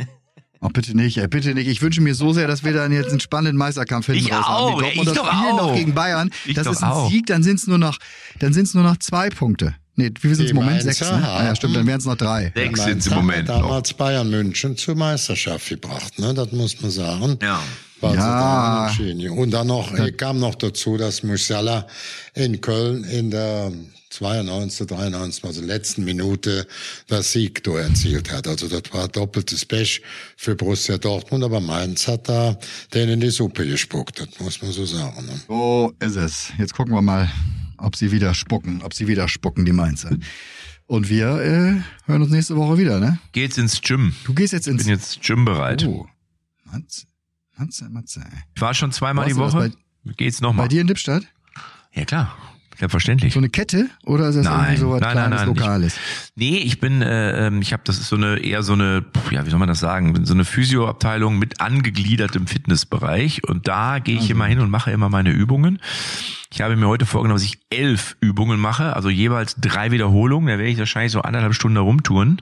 Oh, bitte nicht, ey, bitte nicht. Ich wünsche mir so sehr, dass wir dann jetzt einen spannenden Meisterkampf hinten Ich raus haben. auch, Die ey, Dortmunder ich doch spielen auch. noch gegen Bayern. Ich das doch ist ein auch. Sieg, dann sind es nur noch, dann sind es nur noch zwei Punkte. Nee, wie viel sind es im Die Moment? Mainzer Sechs, ne? Ah, ja, stimmt, dann haben- wären es noch drei. Sechs sind Mainz im hat Moment noch. damals Bayern München zur Meisterschaft gebracht, ne? Das muss man sagen. Ja. War Ja. sie da entschieden. Und dann noch, äh, kam noch dazu, dass Musiala in Köln in der zweiundneunzig, dreiundneunzig, also letzten Minute das Siegtor erzielt hat. Also das war doppeltes Pech für Borussia Dortmund, aber Mainz hat da denen in die Suppe gespuckt, das muss man so sagen. Ne? So ist es. Jetzt gucken wir mal, ob sie wieder spucken, ob sie wieder spucken, die Mainzer. Und wir äh, hören uns nächste Woche wieder, ne? Geht's ins Gym. Du gehst jetzt ins... Bin jetzt gymbereit. Oh. Matze, Matze, Matze. ey. Ich war schon zweimal Warst die du das Woche. Geht's Bei nochmal? dir in Lippstadt? Ja klar, selbstverständlich. So eine Kette? Oder ist das Nein, irgendwie so was nein, nein, kleines, nein. Lokales? Nee, ich bin, äh, ähm, ich habe, das ist so eine eher so eine, ja, wie soll man das sagen, so eine Physioabteilung mit angegliedertem Fitnessbereich und da gehe ich immer hin und mache immer meine Übungen. Ich habe mir heute vorgenommen, dass ich elf Übungen mache, also jeweils drei Wiederholungen. Da werde ich wahrscheinlich so anderthalb Stunden herumtouren.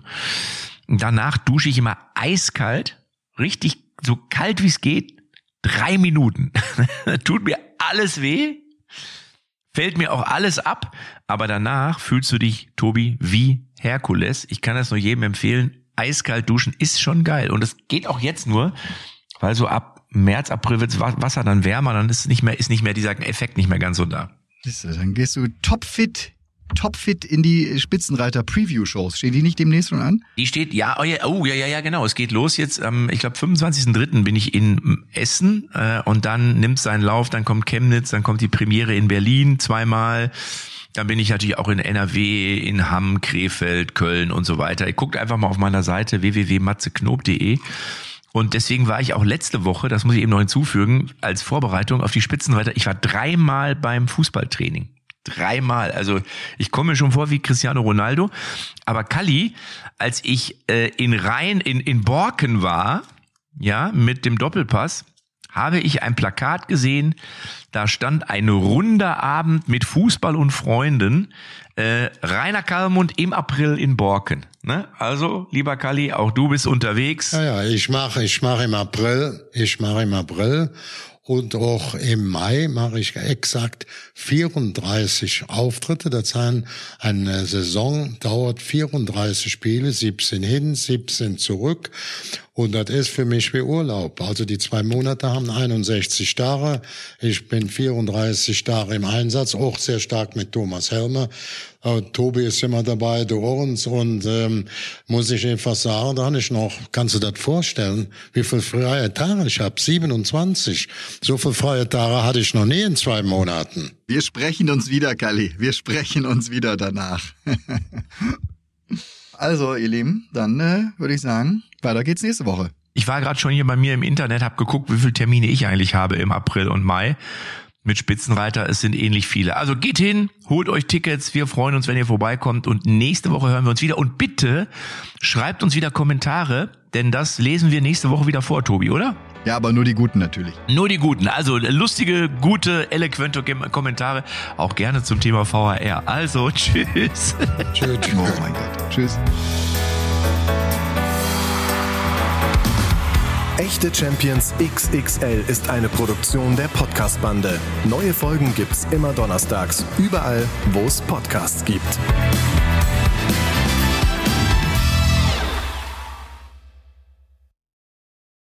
Und danach dusche ich immer eiskalt, richtig so kalt wie es geht, drei Minuten. Tut mir alles weh. Fällt mir auch alles ab, aber danach fühlst du dich, Tobi, wie Herkules. Ich kann das nur jedem empfehlen. Eiskalt duschen ist schon geil. Und es geht auch jetzt nur, weil so ab März, April wird das Wasser dann wärmer, dann ist nicht mehr, ist nicht mehr dieser Effekt nicht mehr ganz so da. Siehst du, dann gehst du topfit, topfit in die Spitzenreiter-Preview-Shows. Stehen die nicht demnächst schon an? Die steht, ja, oh ja, oh, ja, ja, ja, genau. Es geht los jetzt, ähm, ich glaube, fünfundzwanzigsten dritten bin ich in Essen äh, und dann nimmt seinen Lauf, dann kommt Chemnitz, dann kommt die Premiere in Berlin zweimal. Dann bin ich natürlich auch in N R W, in Hamm, Krefeld, Köln und so weiter. Ihr guckt einfach mal auf meiner Seite w w w punkt matzeknob punkt de Und deswegen war ich auch letzte Woche, das muss ich eben noch hinzufügen, als Vorbereitung auf die Spitzenreiter, ich war dreimal beim Fußballtraining. Dreimal. Also ich komme mir schon vor wie Cristiano Ronaldo. Aber Kalli, als ich äh, in Rhein, in, in Borken war, ja, mit dem Doppelpass, habe ich ein Plakat gesehen, da stand ein runder Abend mit Fußball und Freunden, äh, Rainer Kallmund im April in Borken. Ne? Also, lieber Kalli, auch du bist unterwegs. Ja, ja, ich mache ich mache im April, ich mache im April und auch im Mai mache ich exakt vierunddreißig Auftritte. Das heißt, eine Saison dauert vierunddreißig Spiele, siebzehn hin, siebzehn zurück. Und das ist für mich wie Urlaub. Also die zwei Monate haben einundsechzig Tage. Ich bin vierunddreißig Tage im Einsatz, auch sehr stark mit Thomas Helmer. Uh, Tobi ist immer dabei, der Ohrens, und ähm, muss ich einfach sagen, da habe ich noch, kannst du das vorstellen, wie viele freie Tage ich habe? siebenundzwanzig. So viele freie Tage hatte ich noch nie in zwei Monaten. Wir sprechen uns wieder, Kalli. Wir sprechen uns wieder danach. Also, ihr Lieben, dann äh, würde ich sagen, weiter geht's nächste Woche. Ich war gerade schon hier bei mir im Internet, habe geguckt, wie viele Termine ich eigentlich habe im April und Mai. Mit Spitzenreiter, es sind ähnlich viele. Also geht hin, holt euch Tickets, wir freuen uns, wenn ihr vorbeikommt, und nächste Woche hören wir uns wieder. Und bitte schreibt uns wieder Kommentare, denn das lesen wir nächste Woche wieder vor, Tobi, oder? Ja, aber nur die Guten natürlich. Nur die Guten, also lustige, gute, eloquente Kommentare, auch gerne zum Thema V H R. Also tschüss. Tschüss. Oh mein Gott. Tschüss. Echte Champions X X L ist eine Produktion der Podcast-Bande. Neue Folgen gibt's immer donnerstags, überall, wo es Podcasts gibt.